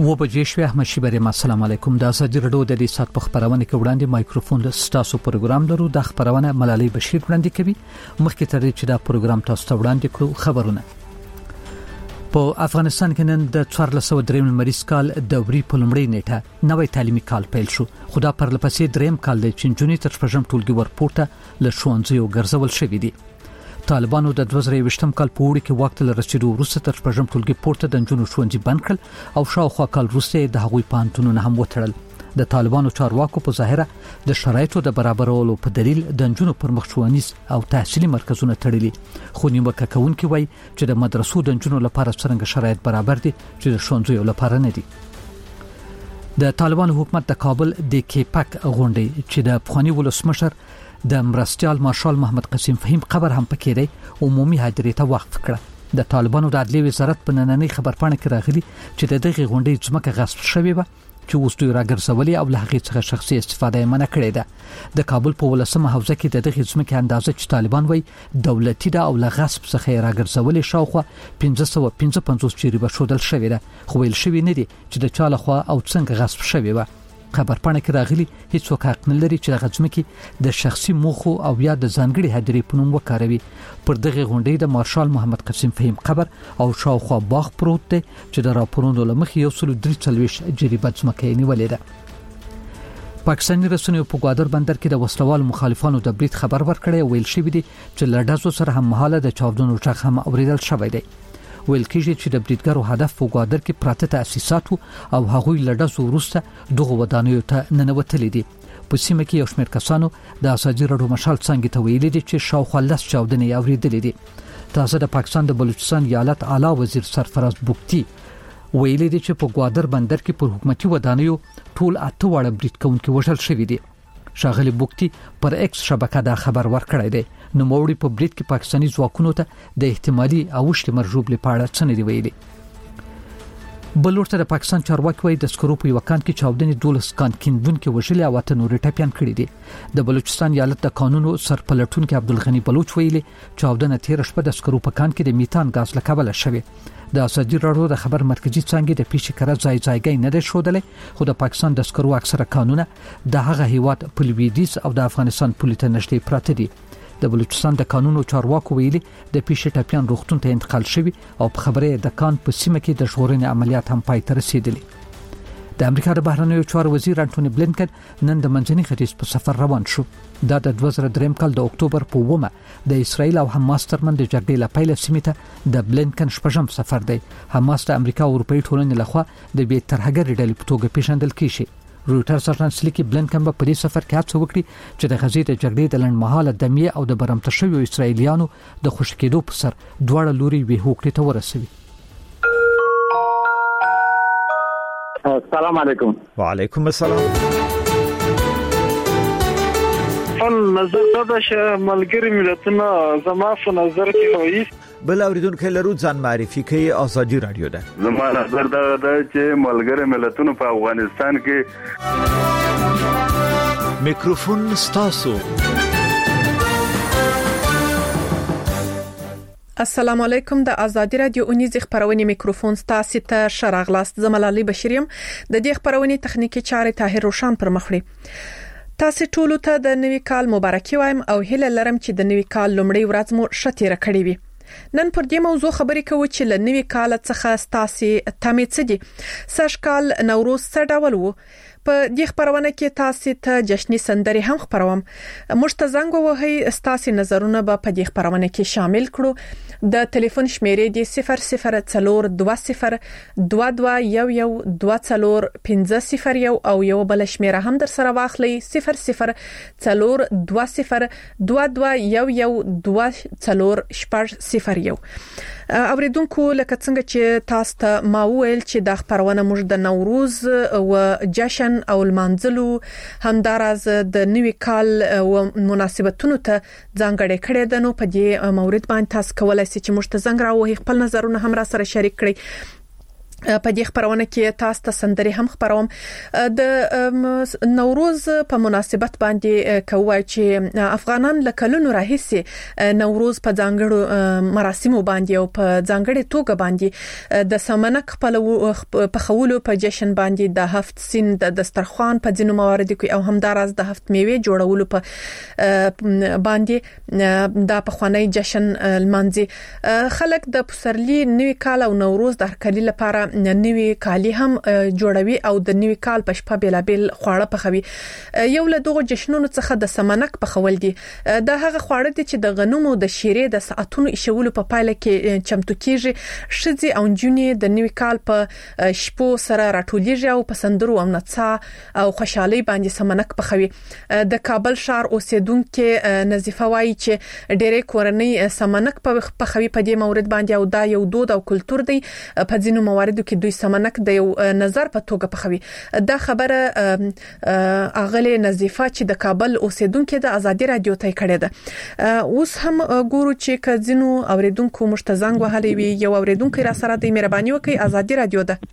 و بجې شوي احمد شیبری. السلام علیکم. د ازادي رادیو د دې سات په خبرونه کې وړاندې مایکروفون د ستاسو پروګرام لرو. د خبرونه ملالۍ بشیر وړاندې کوي. مخکې تر دې چې دا پروګرام تاسو ته وړاندې کړو خبرونه. په افغانستان کې نن د 1403 مریض کال دوري په لومړۍ نیټه نوې تعلیمي کال پیل شو. خدا پر لپسې دریم کال د چنجونی تر شپږم ټولګي ورپورته له ښوونځیو ګرځول شوې دي. طالبانو د 2020م کال په وړي کې وخت له رسیدو وروسته تر شپږم ټولګي پورته د جنونو ښوونځي بند کړل او شاوخوا کال وروسته د هغوی پانتونونه هم وتړل. د طالبانو چارواکو په ظاهره د شرایطو د برابرولو په دلیل د جنونو پرمختشوانیز او تحصیلي مرکزونه تړلي. خو نیوکه کوونکي وایي چې د مدرسو د جنونو لپاره څنګه شرایط برابر دي چې د ښوونځیو لپاره نه دي. د طالبانو حکومت د کابل د کیپک غونډې چې د افغاني ولسمشر د مرستيال مارشال محمد قسیم فهیم قبر هم پکې دی عمومي حاضرۍ ته وقف کړه. د طالبانو د عدلي وزارت په نننۍ خبرپاڼه کې راغلي چې د دغه غونډې ځمکه غصب شوې و چې اوس دوی راګرځولې او له هغې څخه شخصي استفاده منع کړې ده. د کابل په ولسمه حوزه کې د دغه ځمکې اندازه چې طالبان وایي دولتي ده او له غصب څخه راګرځولې شاوخوا 1555 جریبه شودل شوې ده. خو ویل شوی نه دي چې د چا لخوا او څنګه غصب شوې و. خبرپاڼه کې راغلي هیڅ حق نه لري چې د غځمکې د شخصي موخو او یا د ځانګړي هدرې په نوم وکاروي. پر دغه غونډې د مارشال محمد قسیم فهیم قبر او شاوخوا باغ پروت دی چې د راپورونو لمخې 143 جریبه ځمکه نیولې ده. پاکستاني رسنیو په ګوادر بندر کې د وسلوال مخالفانو د برید خبر ورکړی ویل شوی دی چې لړډازو سره هم مهاله د چاودنو ټغ هم اوریدل شوی دی. ویل کېږي چې د بریدګرو هدف په ګوادر کې پراته تاسیسات او هغوی لړډازو وروسته دغه ودانیو ته ننوتلي دي. په سیمه کې یو شمېر کسانو د ازادي رادیو مشال څنګه ته ویلي دي چې شاوخوا 10 چاودنې اوریدلې دي. تاسو د پاکستان د بلوچستان ایالت اعلی وزیر سرفراز بوکتی ویلي دي چې په ګوادر بندر کې پر حکومتي ودانیو ټول 8 وړ برید کوونکي وژل شوي دي. شاغلی بوکتی پر ایکس شبکه دا خبر ورکړی دی. نو موړي په برید کې پاکستاني ځواکونو ته د احتمالي اوښتې مرجوب لپاره څه نه دی ویلي. بلورته د پاکستان چارواکي وایي د سکرو په وکان کې چاودنې 12 کان کیندونکو وژلي او ته نور ټاپیان کړی دي. د بلوچستان ایالت د قانونو سرپلټونکو عبدالغنی بلوچ ویلي چاودنه 13 شپه د سکرو په کان کې د میتان غاز لکبل شوی. د ازادي رادیو د خبر مرکزی څنګه د پیښې کړه ځای نه ده شودلې. خو د پاکستان د سکرو اکثره قانونه د هغه هیواد په لویدیځ او د افغانستان پولیټه نشته پراته دي. د بلوچستان د قانونو چارواکو ویلي د پیښې ټاپیان روغتون ته انتقال شوی او په خبره د کان په سیمه کې د ژغورنې عملیات هم پای ته رسیدلي. د امریکا د بهرنیو چارو وزیر انټونی بلینکن نن د منځني ختیځ په سفر روان شو. دا د 2003 کال د اکتوبر په 1 د اسرایل او حماس ترمنځ د جګړې لپاره سیمه ته د بلینکن شپږم سفر دی. حماس د امریکا او اروپאי ټولنې لخوا د بې ترهګرۍ ډلې په توګه پیژندل کیږي. رويټرز اژانس لیکي بلینکن په دې سفر کې هڅه وکړي چې د غزې د جګړې د لنډمهاله دمې او د برمته شویو اسرایلیانو د خوشی کېدو په سر دواړه لوري وی هوکړې ته ورسوي. السلام علیکم. وعلیکم السلام. نظر دا چې ملګری ملتونه زما په نظر کې وایي بل اوریدونکو لرو ځان معرفي کوي. ازادي رادیو ده. زما نظر دا چې ملګری ملتونه په افغانستان کې میکروفون ستاسو. السلام علیکم. د ازادي رادیو اونیز خبرونه میکروفون ستاسو ته شراغلاست. زملالي بشریم د دې خبرونه تخنیکی چارې طاهر روشن پر مخړي. تاسو ټول ته د نوي کال مبارکي وایم او هیله لرم چې د نوي کال لومړی ورځ مو شتیره کړې وي. نن پر دې موضوع خبرې کوو چې ل نوي کال څخه تاسو تمې څه دي. سږ کال نوروز څه ډول وو؟ په دې خبرونه کې تاسو ته جشنی سندري هم خبروم. مشتزنګ وهي تاسو نظرونه به په دې خبرونه کې شامل کړو. د ټلیفون شمیرې دی 004220112050 او یو بل شمیره هم در سره واخلئ 002020112040. اوریدونکو لکه څنګه چې تاسو ته ما ویل چې د خبرونه موږ د نوروز او جشن او المنزلو همدارز د نوي کال او مناسبتونو ته ځانګړې کړې ده. نو په دې مورید باندې تاسو کولای شئ چې موږ ته زنګ راوهي خپل نظرونه هم را سره شریک کړئ. په دې خبرونه کې تاسو ته سندري هم خبروم د نوروز په مناسبت باندې کوي چې افغانان لکلونو راهیسي نوروز په ځانګړو مراسمو باندې او په ځانګړي توګه باندې د سمنک په خولو په جشن باندې د هفت سین د دسترخوان په ځینو مواردو کې او همداراز د هفت میوه جوړولو په باندې د پخوانی جشن المانځي خلک د پسرلی نوي کال او نوروز د هرکلی لپاره نوي کالی هم جوړوي او د نوي کال په شپه بیلابل خواړه پخوي یو له دغه جشنونو څخه د سمنک پخول دي د هغه خواړه دي چې د غنمو د شیرې د ساعتونو ایشولو په پایله کې چمتو کیږي شذي او جونې د نوي کال په شپو سره راټولېږي او په سندرو او نڅا او خوشحالي باندې سمنک پخوي د کابل ښار اوسیدونکو نظیفه وایي چې ډېرې کورنۍ سمنک پخوي په دې مورد باندې او دا یو دود او کلچر دی په ځینو مواردو کې دوی سمنک د یو نظر په توګه پخوي دا خبره اغله نظیفه چې د کابل اوسیدونکو د ازادي رادیو ته کړه ده اوس هم ګورو چې کزینو اوریدونکو مشتزنګ وهلي وي یو اوریدونکو را سره د مهرباني وکي ازادي رادیو ده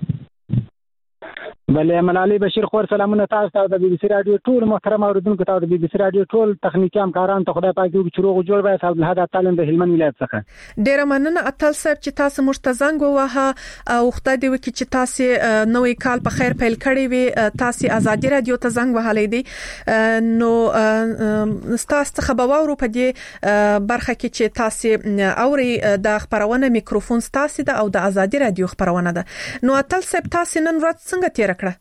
بله ملالي بشیر خور سلامونه تاسو ته د بي بي سي رادیو ټول محترم اوریدونکو ته د بي بي سي رادیو ټول تخنیکی همکاران ته خدای پاک دې چې روغ جوړ وي صاحب الهدى تعلم د هلمند ولایت څخه ډیر مننه اتل صاحب چې تاسو مشتزنګ ووهه او خدای دې وکړي چې تاسو نوې کال په خیر پیل کړی وي تاسو ازادي رادیو ته زنګ وهلې دي نو تاسو څخه به وورو په دې برخه کې چې تاسو اوري د خبرونه میکروفون تاسو ده او د ازادي رادیو خبرونه ده نو اتل صاحب تاسو نن ورځ څنګه تیر کړه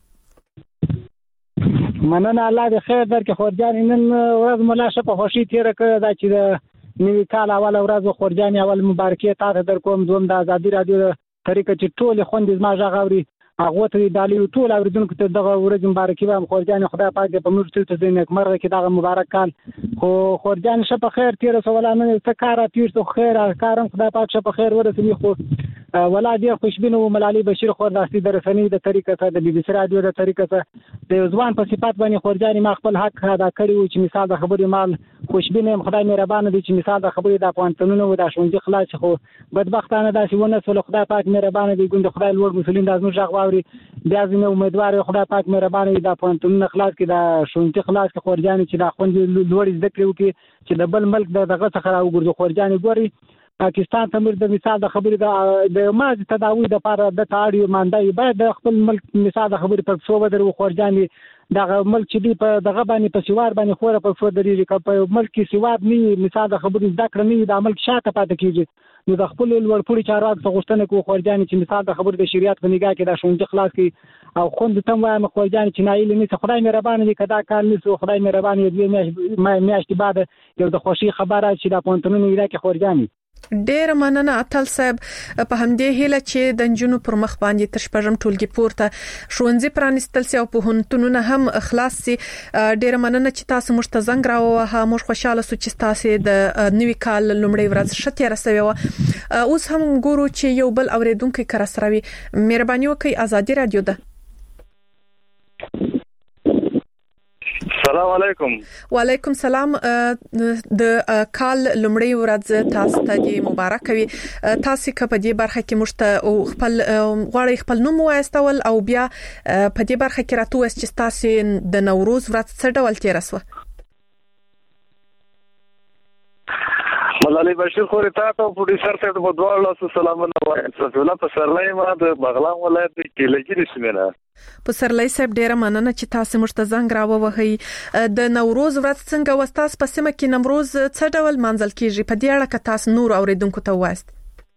مننه الله دې خیر درکړي خورجان نن ورځ ملا شپه خوشي تیر کړه دا چې د نوي کال اول ورځ خورجان اول مبارکي تاسو در کوم دوم د ازادي رادیو طریقه چې ټول خوندې ما ژغوري هغه ته دالي ټول اوریدونکو ته دغه ورځ مبارکي به خورجان خدای پاک دې په موږ ته دې نیکمرغه کې دغه مبارک کال خو خورجان شپه خیر تیر سوالانه څه کار تیر تو خیر کارم خدای پاک شپه خیر ورسوي خو ولا دې خوشبینو ملالي بشیر خور داسي درسنی د طریقه ته د بي بي سي رادیو د طریقه ته د ځوان په صفات باندې خورجان ما خپل حق ادا کړی چې مثال د خبرې مال خوشبینه خدای مهربان دي چې مثال د خبرې د پوانتونو و د شونډي خلاص خو بدبختانه داسي ونه سول خدای پاک مهربان دي ګوند خدای لوړ مسلمان د ازمو ژغوري بیا زموږ امیدوار خدای پاک مهربان دي د پوانتونو خلاص کې د شونډي خلاص کې خورجان چې د خوند لوړ زده کړو کې چې د بل ملک دغه څخه راوګرځي خورجان ګوري پاکستان ته د مثال د خبرې د ماځ تداوی د لپاره د تاړي ماندای باید د خپل ملک مثال د خبرې په څو بدر خورجاني دغه ملک چې دی په دغه باندې په سیوار باندې خوره په څو درې په ملک کې سیوار نه مثال د خبرې ذکر نه د عمل شاته پاتې کیږي نو د خپل ورپوړي چارواکو څخه غوښتنه کوي خورجاني چې مثال د خبرې د شریعت په نگاه کې د شونډه خلاص کی او خوند تم وایم خورجاني چې نایل نه خدای مهربان دي کدا کال نسو خدای مهربان دي میاشتې بعد یو د خوشي خبره چې د پونتونو علاقې خورجاني ډیر مننه اتل صاحب په همدې هیله چې د جنونو پر مخ باندې تر شپږم ټولګي پورته شونځي پرانستل سي او په هنتونونه هم خلاص سي ډیر مننه چې تاسو مشتزنګ راوه موږ خوشاله سو چې تاسو د نوي کال لومړی ورځ شته رسوي اوس هم ګورو چې یو بل اوریدونکو کر سروي مهرباني وکړئ ازادي رادیو ده السلام علیکم وعلیکم سلام د کال لومړی ورځ تاسو ته مبارک وي تاسو په دې برخه کې مشته او خپل غواړي خپل نوم وایستول او بیا په دې برخه کې راتو چې تاسو د نوروز ورځ څه ډول تیر وسو ملالي بشیر خور ته پروډوسر ته په دوه لاسو سلامونه وایم صفولا په سرلای ما د بغلان ولایت کې لګیږي سیمه په سرلای صاحب ډیره مننه چې تاسو مشتزنګ راووهي د نوروز ورځ څنګه وستاس په سیمه کې نوروز څه ډول منځل کیږي په دې اړه که تاسو نور اوریدونکو ته وایست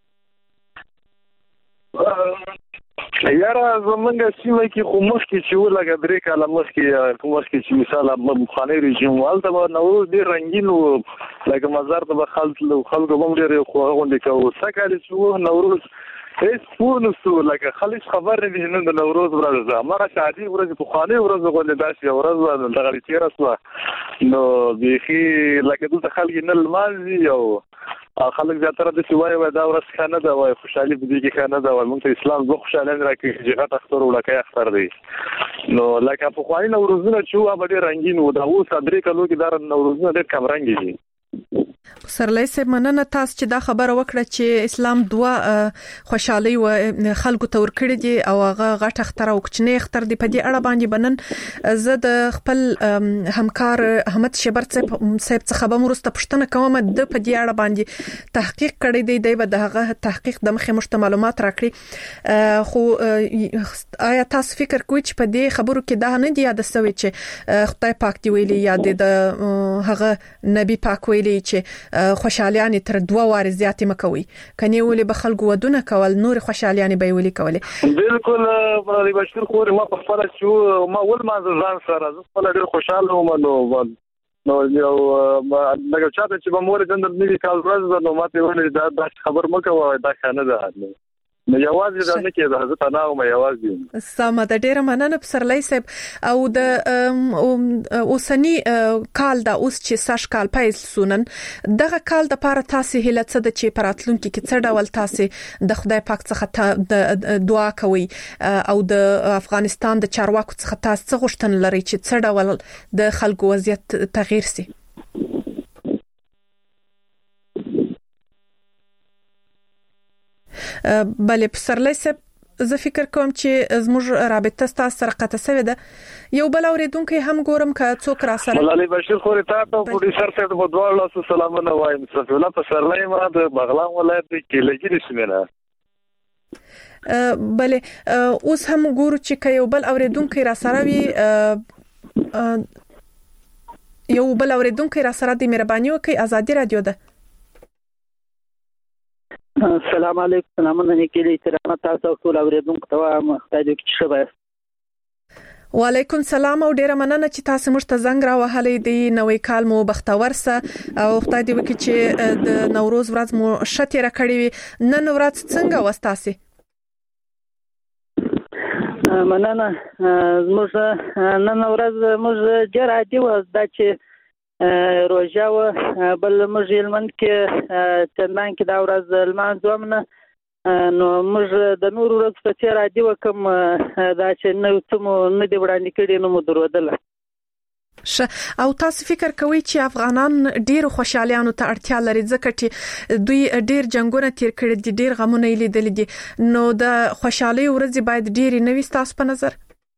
یاره زمونږ سیمه کې خو مخکې چې ولګه درې کاله مخکې چې مثال خاني رژیم والته نوروز ډیر رنگین و لکه مزار ته خلکو هم ډیر خو غونډې کوي سکه چې نوروز هیڅ پور نشو لکه خالص خبر نه دي نن د نوروز ورځ ده مګر شادي ورځ په خاني ورځ غونډه داسې ورځ دغه تیر اسوه نو بيخي لکه دلته خلک نه لمانځي او خلک زیاتره د سوای و دا ورځ خانه ده وای خوشحالي بده کې خانه ده او موږ ته اسلام زو خوشاله راکړي چې غټ اختر ولکه اختر دی نو لکه په خواني نوروزونه چې هغه ډېر رنگین و دا اوس درې کلو کې دا نوروزونه ډېر کم رنگي دي سرلای صاحب مننه تاسو چې دا خبره وکړه چې اسلام دوه خوشحالي او خلکو تور کړی دي او هغه غټ اختر او کوچنی اختر دی په دې اړه باندې بنن زه د خپل همکار احمد شبر صاحب څخه به مرسته پښتنه کوم د په دې اړه باندې تحقیق کړی دی به دغه تحقیق د مخه مشته معلومات راکړي خو آیا تاسو فکر کوئ چې په دې خبرو کې دا نه دی یاد سوي چې خدای پاک دی ویلي یا د هغه نبی پاک ویلي چې خوشحالیان تر 2 واره زیاتې مکوي کني ولې به خلکو ودونه کول نور خوشحالیان به ویلي کولې بالکل مولوی بشیر خور ما په خپل چې ما ول ما ځان سره زه خپل ډیر خوشاله وم نو یو لکه چاته چې به مور جندل نوی کال ورځ نو ماته ولې دا خبر مکه وای دا کنه ده نو یوازې دا نه کېده حضرت انا او یوازې سم د ډیره مننه سرلای صاحب او د اوسنی کال دا اوس چې ساش کال پیل سونن دغه کال د پاره تاسو هله څه د چې پراتلونکو کې څه ډول تاسو د خدای پاک څخه دعا کوي او د افغانستان د چارواکو څخه تاسو څه غوښتنه لري چې څه ډول د خلکو وضعیت تغییر سي بله پسرلی صاحب زه فکر کوم چې زموږ رابطه ستاسو سره قطع شوې ده یو بل اوریدونکو هم ګورم که څوک را سره مولوی بشیر خو ته پروډوسر صاحب په دوه لاسو سلامونه وایم صفی الله پسرلی ما د بغلان ولایت کې لګیږي سیمه بله اوس هم ګورو چې یو بل اوریدونکو را سره وي یو بل اوریدونکو را سره د مهرباني وکي ازادي رادیو ده السلام علیکم سلامونه نیکلی احترام تاسو ټول اوریدونکو ته خدای دې کې شبه وعلیکم سلام او ډیره مننه چې تاسو موږ ته زنګ راوهلې دی نوې کال مو بختور سه او خدای دې وکړي چې د نوروز ورځ مو شته را کړې وي نن ورځ څنګه وستاسي مننه موږ نن ورځ موږ ډیر عادي و دا چې روژه و بل موږ علمند کې چندان کې دا ورځ لمانځو نه نو موږ د نور ورځ په څیر عادي وکم دا چې نو څه مو نه دی وړاندې کړي نو مو درودله او تاسو فکر کوئ چې افغانان ډیر خوشحالیانو ته اړتیا لري ځکه چې دوی ډیر جنگونه تیر کړي دي ډیر غمونه لیدل دي نو د خوشحالي ورځ باید ډیر نوي تاسو په نظر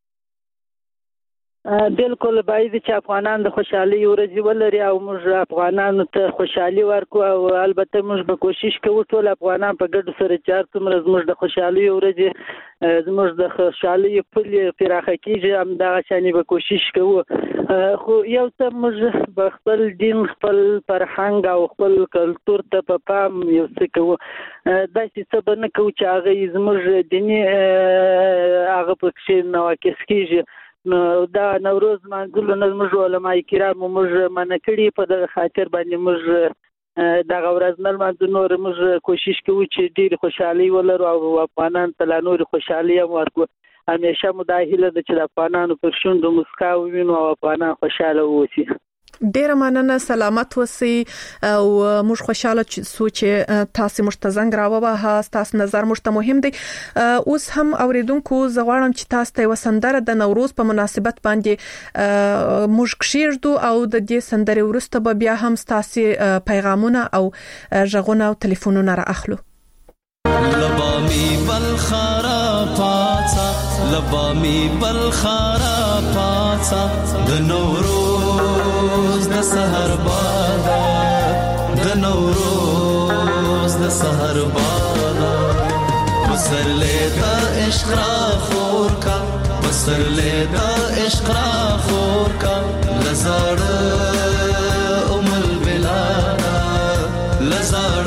بالکل باید چې افغانان د خوشحالي ورځ ولري او موږ افغانانو ته خوشحالي ورکو او البته موږ به کوشش کوو ټول افغانان په ګډ سره چې څومره موږ د خوشحالي ورځ زموږ د خوشحالي پل پراخه کیږي هم دا شانې به کوشش کوو خو یو څه موږ خپل دین خپل فرهنګ او خپل کلتور ته په پام یو څه کوو دا چې څه به نه کوو چې هغه زموږ دیني هغه پکې نواقص کیږي نو دا نوروز منځلو نه موږ علماء کرام موږ منکړي په دغه خاطر باندې موږ دا ورځ نه منځ نور موږ کوشش کوو چې ډیر خوشحالي ولرو او افغانان ته نور خوشحالي ورکو همیشه مداهله د چې افغانانو پر شوند مسکا وینو او افغانان خوشاله ووسی ډیر مننه سلامت وسی او موږ خوشاله چې تاسو مشتزنګ راوبه تاسو نظر مشته مهم دی اوس هم اوریدونکو زغړم چې تاسو ته وسندره د نوروز په مناسبت باندې موږ کشیږو او د دې سندره ورسته به بیا هم تاسو پیغامونه او ژغونه او ټلیفونونه را اخلو لبامي بالخرا پاڅا لبامي بالخرا پاڅا د نوروز د سحر بادا د نوروز د سحر بادا پسرلې د عشق را خور کا پسرلې د عشق را خور کا لزړ امل بلادا لزړ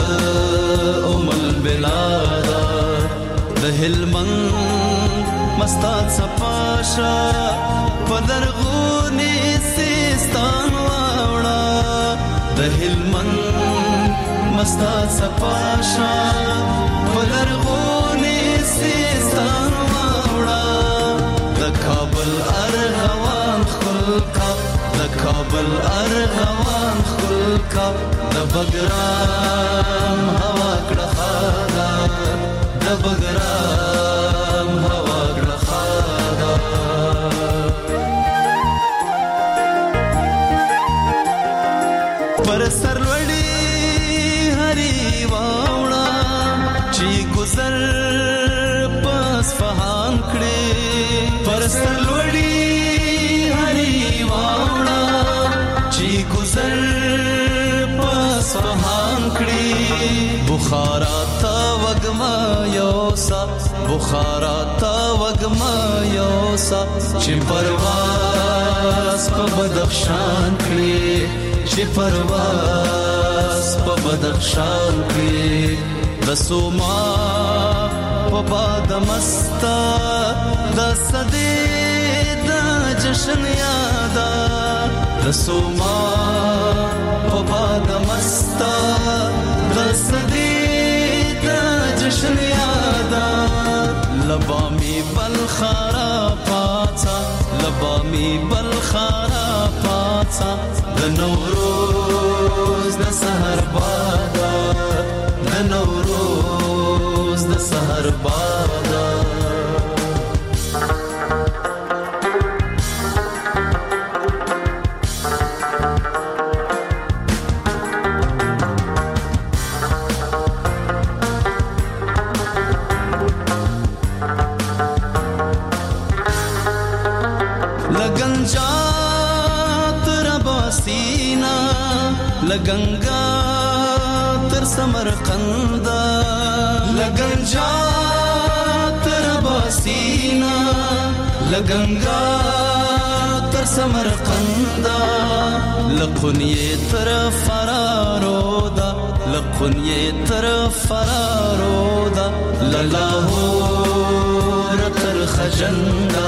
بلادا د هلمند مستات صفاشا پدرغونی سیستان واوړه د هلمند مستات صفاشا پدرغونی سیستان واوړه د کابل ارغوان خلقا د کابل ارغوان خلقا د بګرام هوا کړه خاله د بګرام هوا کړه خاله پر سر وړي واوړه چې گزر پس فهان کړي پر سر لوړي هري واوړه چې گزر پس فهان کړي بخارا تا وګما یوسا بخارا تا وګما یوسا چې پرواز په بدخشان کړي چې پرواز په بدخشان کړي رسوما په باد مستا د صدې د جشن یادا رسوما په باد مستا د صدې د جشن یادا لبامي بلخارا پاڅا لبامي بلخارا پاڅا د نوروز د سحر بادا د نوروز د سحر بادا لگنگا تر سمرقند لگنجا تر باسینا لگنگا تر سمرقند لقنیه تر فرارودا لقنیه تر فرارودا للاهور تر خجندا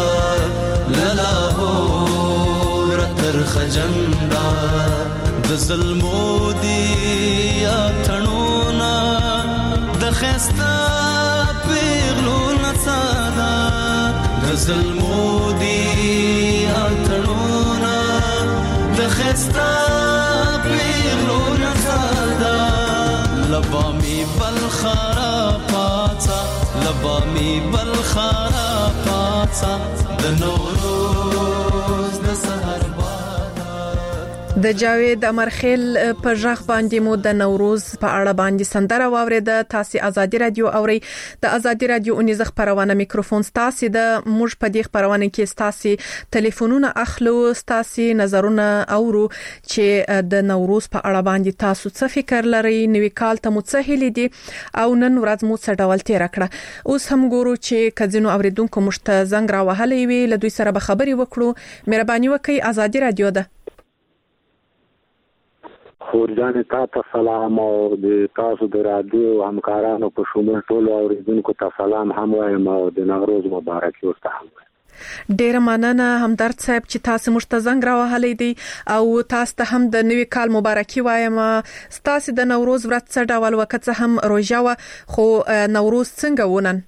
للاهور تر خجندا د ظلمو دی اتنونا د خستا پیغلو نصادا د ظلمو دی اتنونا د خستا پیغلو نصادا لبامی بلخارا پاڅا لبامی بلخارا پاڅا د نوروز د سحر د جاوید امرخیل په ژغ باندې مو د نوروز په اړه باندې سندره واوریده. تاسو ازادي رادیو اوري د ازادي رادیو اونیز خبرونه میکروفون تاسو د موږ په دې خبرونه کې تاسو ټلیفونونه اخلو تاسو نظرونه اورو چې د نوروز په اړه باندې تاسو څه فکر لرئ نوې کال ته مو څه هیلې دي او نن ورځ مو څه ډول تیر کړه. اوس هم ګورو چې کزینو اوریدونکو مشت زنګ را وهلې وي له دوی سره به خبري وکړو. مهرباني وکړئ ازادي رادیو ده خورجان تاسو سلام او د تاسو د رادیو همکارانو په شمول ټول اوریدونکو ته سلام هم وایم او د نوروز مبارک اوسه هم. ډیر مننه همدرد صاحب چې تاسو مشتزنګ راوهلې دي او تاسو ته هم د نوې کال مبارکي وایم. تاسو د نوروز ورځ څه ډول وکړه هم روژه خو نوروز څنګه ونن؟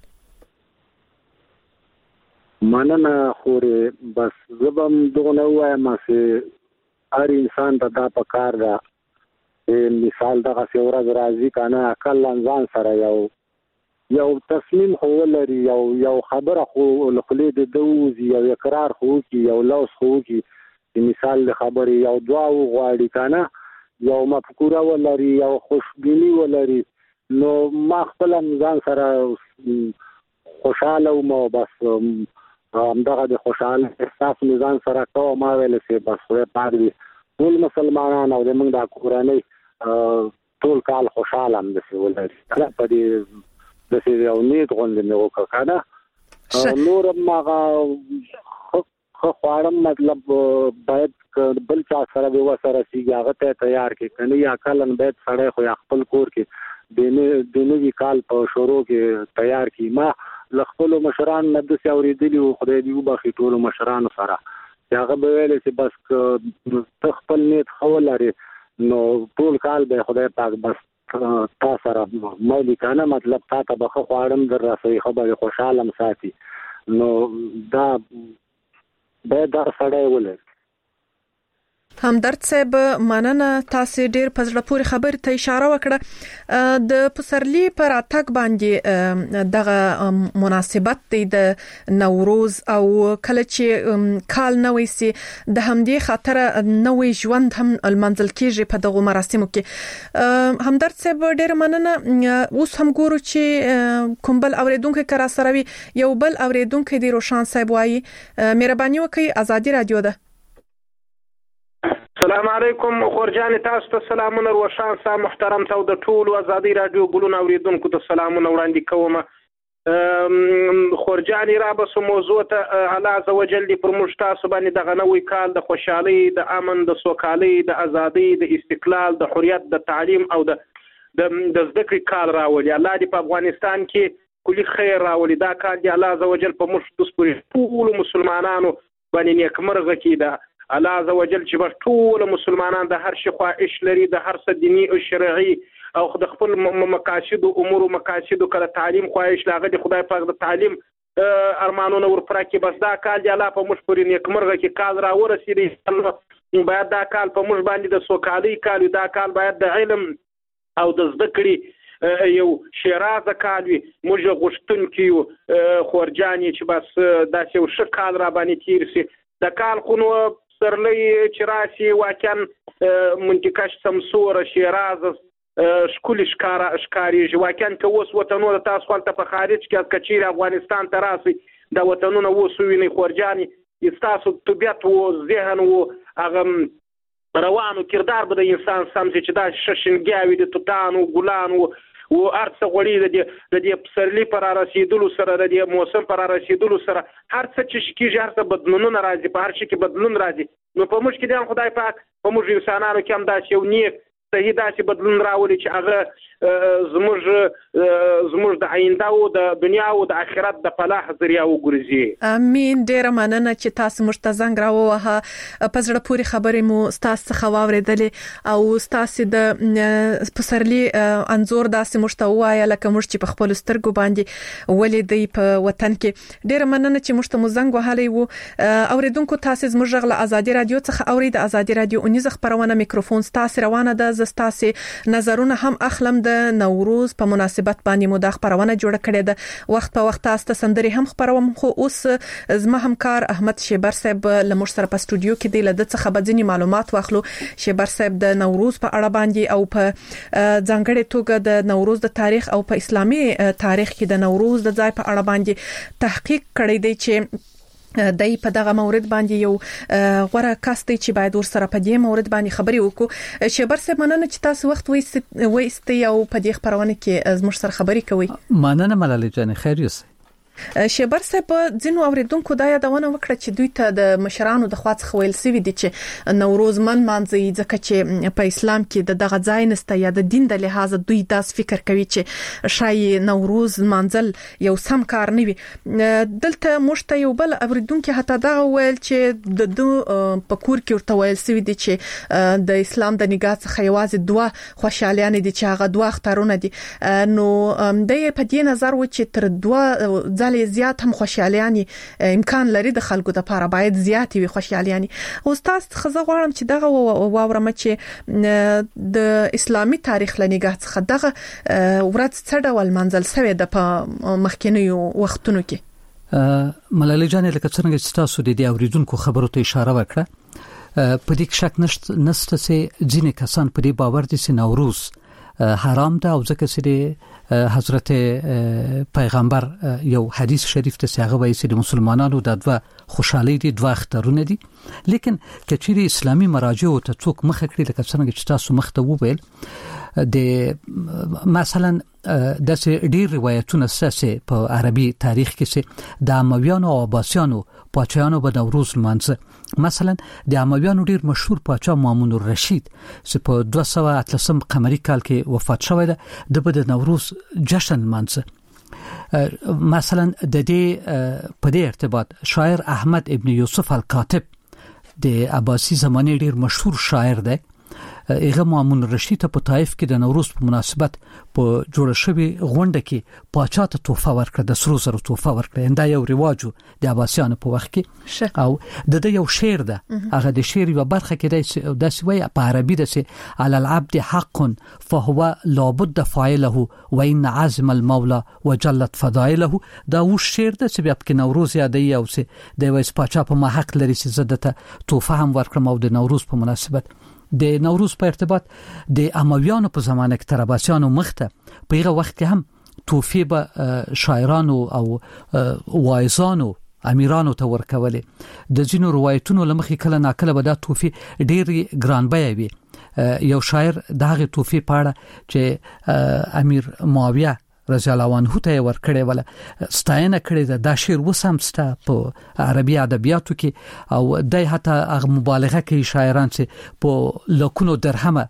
مننه خوري بس زبم دغه وایم چې هر انسان ته دا پکار ده مثال دغه ورځ راځي کنه عقل ځان سره یو تصمیم خو لري یو خبره خو لخلې د دوزي یو اقرار خو کی یو لوس خو کی مثال د خبرې یو دعا وغواړي کنه یو مفکوره ولري یو خوشبینی ولري نو ما خپل ځان سره خوشاله او بس همدغه د خوشاله احساس ځان سره کوم ما ویل سي بس پاره ټول مسلمانان او موږ د کورنۍ ټول کال خوشاله هم دي ولري په دې د سې یو نیت غونډه مې وکړه نور ما خو خارم مطلب باید بل چا سره به وسره سیګه ته تیار کې کني یا کلن باید سړی خو خپل کور کې د نوې کال په شروع کې تیار کی ما لخپل مشران مد سي اوریدلی خدای دې وبخي ټول مشران سره هغه به ویل چې بس تخپل نیت خولاري نو ټول کال به خدای پاک بس تاسو سره مولي کنه مطلب تاسو به خو اړم در راسي خبره خوشاله ساتي نو دا به دا سړی ولر همدرد صاحب مننه تاسو ډیر په زړه پورې خبرې ته اشاره وکړه د پسرلی پر اتک باندې دغه مناسبت دی د نوروز او کله چې کال نوې سي د همدې خاطر نوې ژوند هم المنزل کېږي په دغه مراسمو کې همدرد صاحب ډیر مننه اوس هم ګورو چې کومبل اوریدونکو کرا سره وي یو بل اوریدونکو دی روشان صاحب وایي مهرباني وکړئ ازادي رادیو ده السلام علیکم خورجان تاسو ته سلامونه روشان صاحب محترم ته د ټولو ازادي رادیو ګلون اوریدونکو ته سلامونه وړاندې کوم خورجان را به موضوع ته الله عزوجل دی پر موږ تاسو باندې د غنوي کال د خوشحالي د امن د سوکالي د ازادي د استقلال د حریت د تعلیم او د ذکر کال راولي الله دې په افغانستان کې کلی خیر راولي دا کال دی الله عزوجل په موږ ټول مسلمانانو باندې نیکمرغه کیده الله عزوجل چې ټول مسلمانان د هر شي خواهش لري د هر څه دینی او شرعي او د خپل مقاصد او امور او مقاصد کله تعلیم خواهش لاغه د خدای پاک د تعلیم ارمانونه ورپره کې بس دا کال دی الله په موږ پورې نیکمرغه کې کال را ورسېدي الله باید دا کال په موږ باندې د سوکالي کال دا کال باید د علم او د ذکر یو شیرازه کال وي موږ غوښتونکي یو خورجانې چې بس داسې یو ښه کال را باندې تیر شي د کال خو نو سرلی چې راشي واقعا منطقه سمسوره شیراز شکل ښکاریږي واقعا که اوس وطنونه تاسو هلته په خارج کې از کچیر افغانستان ته راسئ دا وطنونه اوس ووینئ خورجانې ستاسو طبیعت و ذهن و هغه روان و کردار به د انسان سم شي چې دا ششنګیاوي د توتانو ګلانو و ارڅ غوړي د دې پسرلی پر رسیدلو سره د دې موسم پر رسیدلو سره هر څه چې کیږي هر څه بدلونونه راځي په هر شي کې بدلون راځي نو په موږ کې د خدای پاک په موږ انسانانو کې هم داسې یو نیک صحیح داسې بدلون راولي چې هغه زموږ د آینده او د دنیا او د آخرت د فلاح ذریعہ وګرځي امين ډیر مننه چې تاسو موږ ته زنګ راووهه په زړه پورې خبرې مو تاسو څخه واورېدلې او تاسو د پسرلی انزور داسې موږ ته وایي لکه موږ چې په خپل سترګو باندې ولې په وطن کې ډیر مننه چې موږ ته مو زنګ وهلی وو اوریدونکو تاسو زموږ غږ ازادي رادیو څخه اورید ازادي رادیو اونیز خبرونه میکروفون تاسو روانه ده زستاسي نظرونه هم اخلم د نوروز په مناسبت باندې مو د خبرونه جوړ کړې ده وخت په وخت تاسو سندري هم خبروم خو اوس زما همکار احمد شیبر صاحب لمر سره په استودیو کې دی لده څخه بدځنی معلومات واخلو شیبر صاحب د نوروز په اړه باندې او په ځانګړي توګه د نوروز د تاریخ او په اسلامي تاریخ کې د نوروز د ځای په اړه باندې تحقیق کړی دی چې دای په دغه مورید باندې یو غوړه کس دی چې باید ورسره په دې مورید باندې خبرې وکړو شیبر صاحب مننه چې تاسو وخت وایستئ او په دې خبرونه کې زموږ سره خبرې کوي مننه ملالۍ جان خیر یوسئ شیبر صاحب ځینو اوریدونکو دا یادونه وکړه چې دوی ته د مشرانو د خوا څخه ویل سوي دي چې نوروز مانځي ځکه چې په اسلام کې دغه ځای نسته یا د دین د لحاظ دوی داس فکر کوي چې شای نوروز مانځل یو سم کار نه وي دلته مشته یو بل اوریدونکو حتی دا ویل چې د په کور کې ورته ویل سوي دي چې د اسلام د نگاه څخه یوازې دوه خوشالیان دي چې هغه دوه اخترونه دي نو د په دې نظر و چې تر دوه زیات هم خوشحالیانی امکان لري د خلکو لپاره باید زیات وي خوشحالیانی او تاسو خزه غواړم چې دغه واورم چې د اسلامي تاریخ لنګاه څخه دغه ورځ څه ډول منځل سوی د مخکینیو وختونو کې ملالۍ جان لکه څنګه چې تاسو د دې اوریدونکو خبرو ته اشاره وکړه په دې شک نشته چې ځینې کسان په دې باور دي چې نوروز حرام ده او ځکه چې حضرت پیغمبر یو حدیث شریف ته څنګه وایي چې مسلمانانو د دوه خوشحالي دي دوه اخترونه دي لیکن کچېری اسلامي مراجع ته څوک مخ کړی لکه څنګه چې تاسو مخ ته وویل د مثلا د ډیر روایتونه ساسه په عربي تاریخ کې چې د امویانو او عباسیانو پاچایانو په نوروز منځ مثلا د امویانو ډیر مشهور پاچا مامون الرشید چې په 213 قمری کال کې وفات شوی ده د نوروز جشن منځ مثلا د دې په دې ارتباط شاعر احمد ابن یوسف الکاتب د عباسی زمانه ډیر مشهور شاعر دی هغه مامون رشید په طائف کې د نوروز په مناسبت په جوړ شوی غونډه کې پاچا ته تحفه ورکړه، د سرو زرو تحفه ورکړه. دا یو رواج د عباسیانو په وخت کې. او د یو شعر ده، هغه د شعر یو برخه کې د سوي په عربي ده چې علی العبد حق فهو لابد فاعله وان عزم المولى وجلت فضائله. دا و شعر ده چې بیا په نوروز یادي او چې د وایس پاچا په ما حق لري چې زدته تحفه هم ورکړم. او د نوروز په مناسبت د نوروز په ارتباط د امویانو په زمانه کې تر عباسیانو مخته په هغه وخت کې هم توفی به شاعرانو او واعظانو امیرانو ته ورکولې. د ځینو روایتونو لمخې کله ناکله به دا توفی ډېر ګرانبیه وي. یو شاعر دغه توفی پاړه چې امیر معاویه رضی الله عنه ته ورکړې ولا ستاینه کړې دا شعر وسمسته په عربي ادبیاتو کې. او دای حتی هغه مبالغه کوي شاعران چې په لکونو درهمه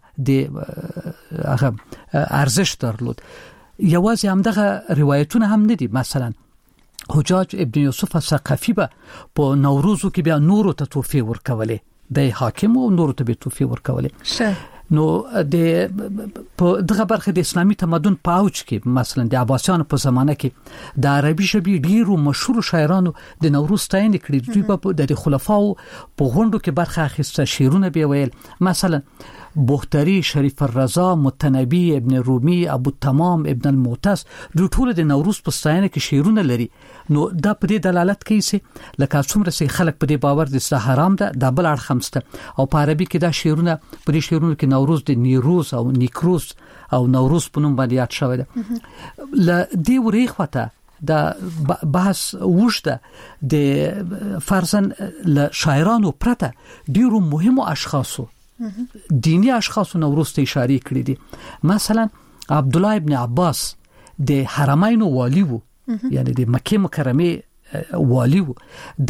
د هغه ارزش درلود. یوازې همدغه روایتونه هم نه دي. مثلا حجاج ابن یوسف الثقفي په نوروزو کې بیا نورو ته توفی ورکولې، د حاکم او نورو ته به توفی ورکولې. نو د په دغه برخه د اسلامي تمدن په اوج کې مثلا د عباسیانو په زمانه کې د عربي ژبې ډیرو مشهور شاعرانو د نوروز ستاینه کړې. دوی په د خلفاو په غونډو کې برخه اخیسته، شعرونه به ویل. مثلا بختری، شریف الرضا، متنبی، ابن رومي، ابو تمام، ابن المعتز دوی ټول د نوروز په ستاینه کې شعرونه لري. نو دا په دې دلالت کوي چې لکه څومره چې خلک په دې باور دي چې حرام ده، د بل اړخ همسته. او په عربي کې دا شعرونه په دې شعرونو کې نوروز د نیروز او نیکروز او نوروز په نوم باندې یاد شوی ده. ل دې ورېخوته د بحث وشته د فرزن ل شاعرانو پرته ډیرو مهمو اشخاصو دینی اشخاصو نوروز ته اشاره کړې دي. مثلا عبد الله ابن عباس د حرمین والی وو، یعنی د مکه مکرمه والی وو.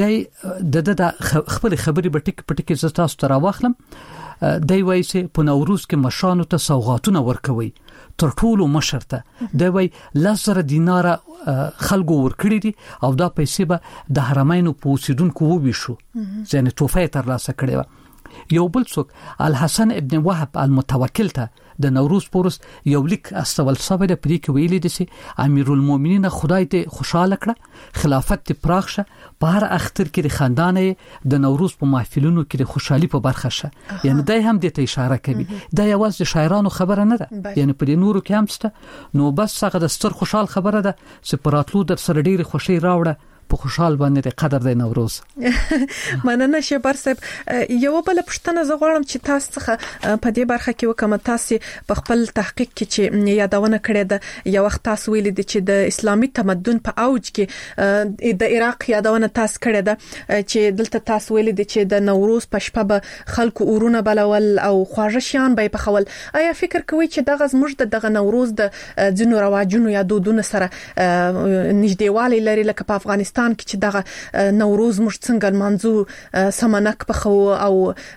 د خپل خبرې په ټکی زتا ستاره واخلم. دی وایي چې په نوروز کې مشانو ته سوغاتونه ورکوي، تر ټولو مشرته دی وایي 10,000 دینار خلکو ورکړي دي او دا پیسې به د حرمینو په اوسیدونکو وویشو، ځنه توفه تر لاسه کړي و. یو بل څوک الحسن ابن وهب المتوکل ته د نوروز پورس یو لیک استول شوی د پدې کې ویلي دي چې امیر المؤمنین خدای ته خوشاله کړه، خلافت ته پراخ شه، په هر اختر کې د خاندانې د نوروز په محفلونو کې د خوشحالي په برخه شه. یعنی دای هم دې ته اشاره کوي. دا یوازې د شاعرانو خبره نه ده، یعنی په دې نورو کې هم ست. نو بس هغه د ستر خوشحال خبره ده چې پراتلو در سره ډېر خوشي راوړه په خوشحال باندې قدر د نوروز. مننه شبر صاحب. یو بل پښتنه زغړم چې تاسو څخه په دې برخه کې وکم، تاسو په خپل تحقیق کې چې یادونه کړې ده یو وخت تاسو ویل دي چې د اسلامي تمدن په اوج کې د عراق یادونه تاسو کړې ده چې دلته تاسو ویل دي چې د نوروز په شپه به خلکو اورونه بلول او خواږه شیان به په خول. آیا فکر کوئ چې دغه زموږ دغه نوروز د ځینو رواجونو یا دودونو سره نږدېوالی لري، لکه په افغانستان کې چې دغه نوروز موږ څنګه منځو سمنک په خو او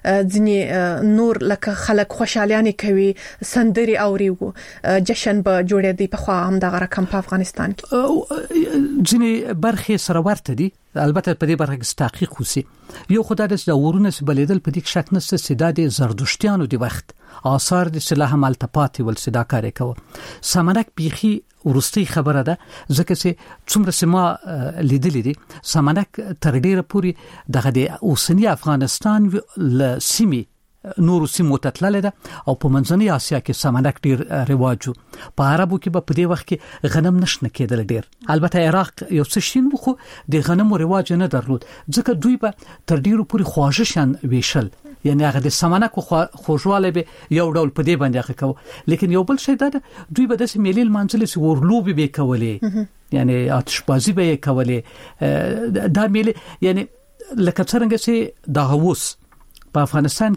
ځینې نور لکه خلک خوشالیانه کوي، سندري اوريو، جشن به جوړې دي په خو هم دغه رقم په افغانستان کې ځینې برخې سره ورته دي. البته په دې برخه کې تحقیق وسی. یو خدای د ورونه بلیدل په دې شک نشته چې د زردشتیانو د وخت آثار د صلاح ملتپاتي ول صدا کاری کوي. سمنک بیخي ورستي خبره ده، ځکه چې څومره سما لیدلې دي سمنک تر ډیره پوري دغه د اوسنی افغانستان ل سیمه نور سیمو ته تللی ده او په منځنۍ اسیا کې سمنک ډیر رواجو. په عربو کې په دې وخت کې غنم نشنه کېدل ډیر. البته عراق یو څه شین خو د غنمو رواج نه درلود، ځکه دوی به تر ډیرو پوري خواږه شان ویشل، یعنی هغه د سمنک خوږواله به یو ډول په دې باندې کوي. لیکن یو بل شی ده دوی به د میلیل منځل سي ورلوب به کولې، یعنی آتشبازی به کولې. دا میل یعنی لکه څنګه چې د غوس په افغانستان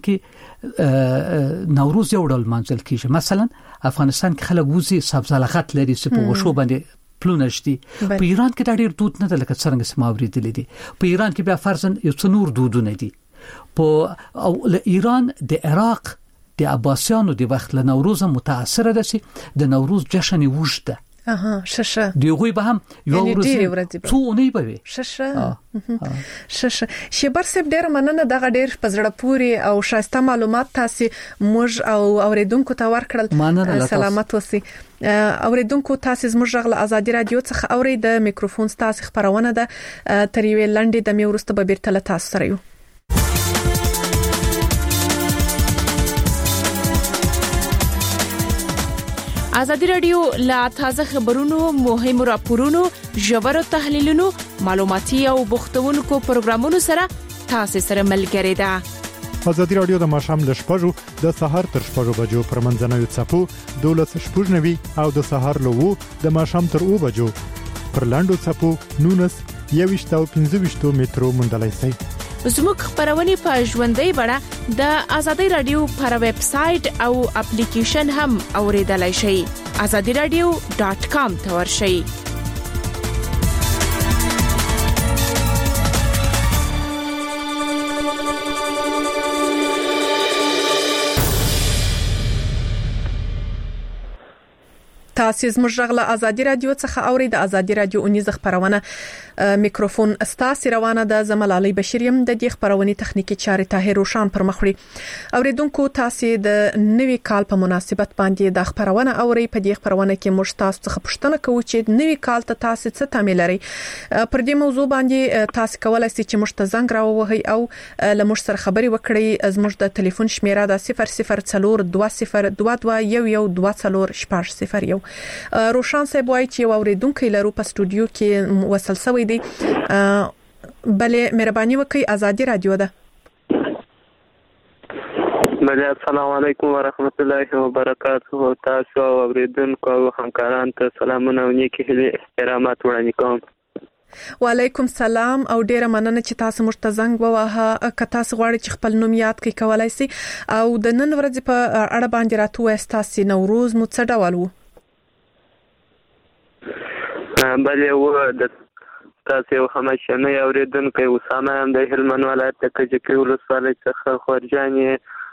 کې نوروز یو ډول منځل کیږي. مثلا افغانستان کې خلک وزي سبزلخت لري چې په وشو باندې پلونشتي. په ایران کې دا ډیر دود نه ده لکه څنګه چې ما اوریدل دي. په ایران کې بیا فرضاً یو څو نور دودونه دي. په او ایران د عراق د عباسیانو د وخت له نوروز متاثر ده چې د نوروز جشن وشته ششه دیغوی به هم یو ورځ څو نه وي ششه شبر سب ډیر مننه دغه ډیر پزړه پوری او شایسته معلومات تاسو موږ او اوریدونکو ته ورکړل. سلامت اوسئ. اوریدونکو تاسو زموږ غل ازادي رادیو څخه اوري د میکروفون تاسو خبرونه ده تر یوې لنډې د میورسته به بیرته تاسو سره یو. ازادي رادیو لا تازه خبرونو، مهم راپورونو، ژور تحلیلونو، معلوماتي او بوختونکو پروګرامونو سره تاسو سره ملګری ده. ازادي رادیو د ماشام ل شپږو د سحر تر شپږو بجو پر منځنوي چپو 12:90 او د سحر له 2 د ماشام تر 2 بجو پر لاندو چپو 19:25 مترو مندلای سي. زموږ خبرونه په ژوندۍ بڼه د ازادي رادیو پر ویب سټ او اپلیکیشن هم اوریدلای شئ. azadiradio.com ته ورشئ. تاسو زموږ غل ازادي رادیو څخه اوري د ازادي رادیو اونیز خبرونه میکروفون استاسي روانه د زملالي بشریم د دې خبرونې تخنیکی چارې طاهر روشان پر مخ وړي. اوریدونکو تاسو د نوي کال په مناسبت باندې د خبرونه اوري. په دې خبرونه کې موږ تاسو څخه پوښتنه کوو چې نوي کال ته تاسو څه تمه لري. پر دې موضوع باندې تاسو کولای شئ چې موږ ته زنګ راووهئ او لمر سره خبري وکړئ. زموږ د ټلیفون شمیره د 0020202240 روشان صاحب وایي چې اوریدونکو لرو په استودیو کې وصل شوی دی. بله مهرباني وکړئ. ازادي رادیو ده. بله السلام علیکم ورحمت الله وبرکاته. تاسو اوریدونکو او همکاران ته سلامونه او نیکی هیلې احترامات وړاندې کوم. وعلیکم سلام او ډیره مننه چې تاسو موږ ته زنګ ووهه. که تاسو غواړئ چې خپل نوم یاد کړئ کولای شئ او د نن ورځې په اړه باندې راته تاسو نوروز مو څه ډول وو؟ بله و د تاسو همایشنه اوریدونکو اسامه هم د هلمند ولایت د کجکی ولسوالۍ څخه خورجانې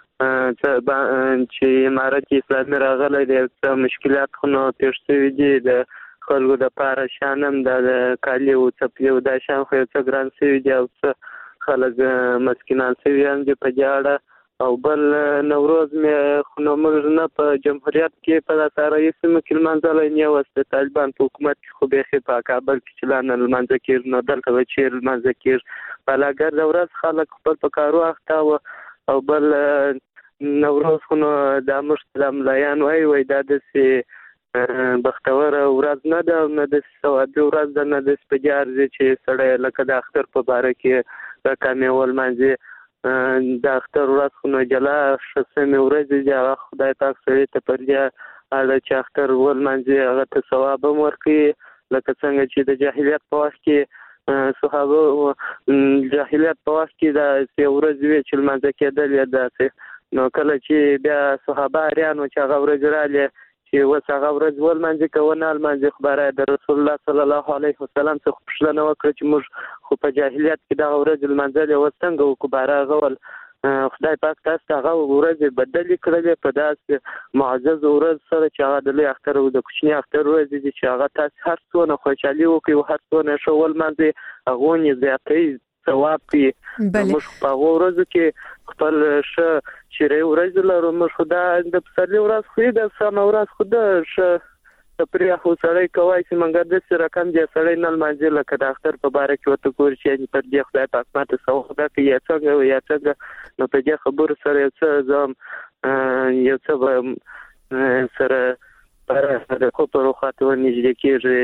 چې امارت اسلامي راغلی دی څه مشکلات خو نو پیښ شوي دي د خلکو د پاره شانم د کالی او چپیو د شان خو څه ګران شوي دي او څه خلک مسکینان شوي هم دي په دې اړه. او بل نوروز مې خو نو موږ نه په جمهوریت کې په سره یې سم کې لمانځلای نه وسته طالبان په حکومت کې خو به په کابل کې چلان لمانځه کې نو دلته و چې لمانځه کې بلاګر د ورځ خلک خپل په کارو اخته او بل نوروز خو نو د مشتلم لایان وای د سي بختور ورځ نه ده نه د ثواب ورځ نه د سپجار چې سړی لکه د اختر په باره کې د کامیول منځي د اختر ورځ خو نو جلا شسمه ورځ دی هغه خدای پاک سره ته پرځه اړه چې اختر ول منځي هغه ته ثواب ورکړي لکه څنګه چې د جاهلیت په وخت کې صحابه جاهلیت په وخت کې د ورځ وی چې منځ کېدل یا داسې نو کله چې بیا صحابه اړیانو چې هغه ورځ رااله چې وسغه ورځ ول منځ کوونه منځ خبره د رسول الله صلی الله علیه وسلم څخه پښتنه وکړه چې موږ خو په جاهلیت کې دا ورځ منځل وسنګ او کوباره غول خدای پاک تاسو هغه ورځ بدل کړل په داسې معزز ورځ سره چې هغه د لوی اختر او د کوچنی اختر ورځ دي چې هغه تاسو هر څونه خوشحالي وکړي او هر څونه شول منځ هغه نه زیاتې ثواب دی. موږ په ورځ کې خپل شری ورځ لرو موږ خدای د پسرلی ورځ خو د سم ورځ خدای پرې خو سړی کوي چې منګر د سره کم دي سړی نل منځل لکه د اختر په باره کې وته کور چې پر دې خدای پاک ماته سودا کوي یا څنګه نو په دې خبر سره څه زم یو څه سره پر د کوپر خاطر نږدې کېږي.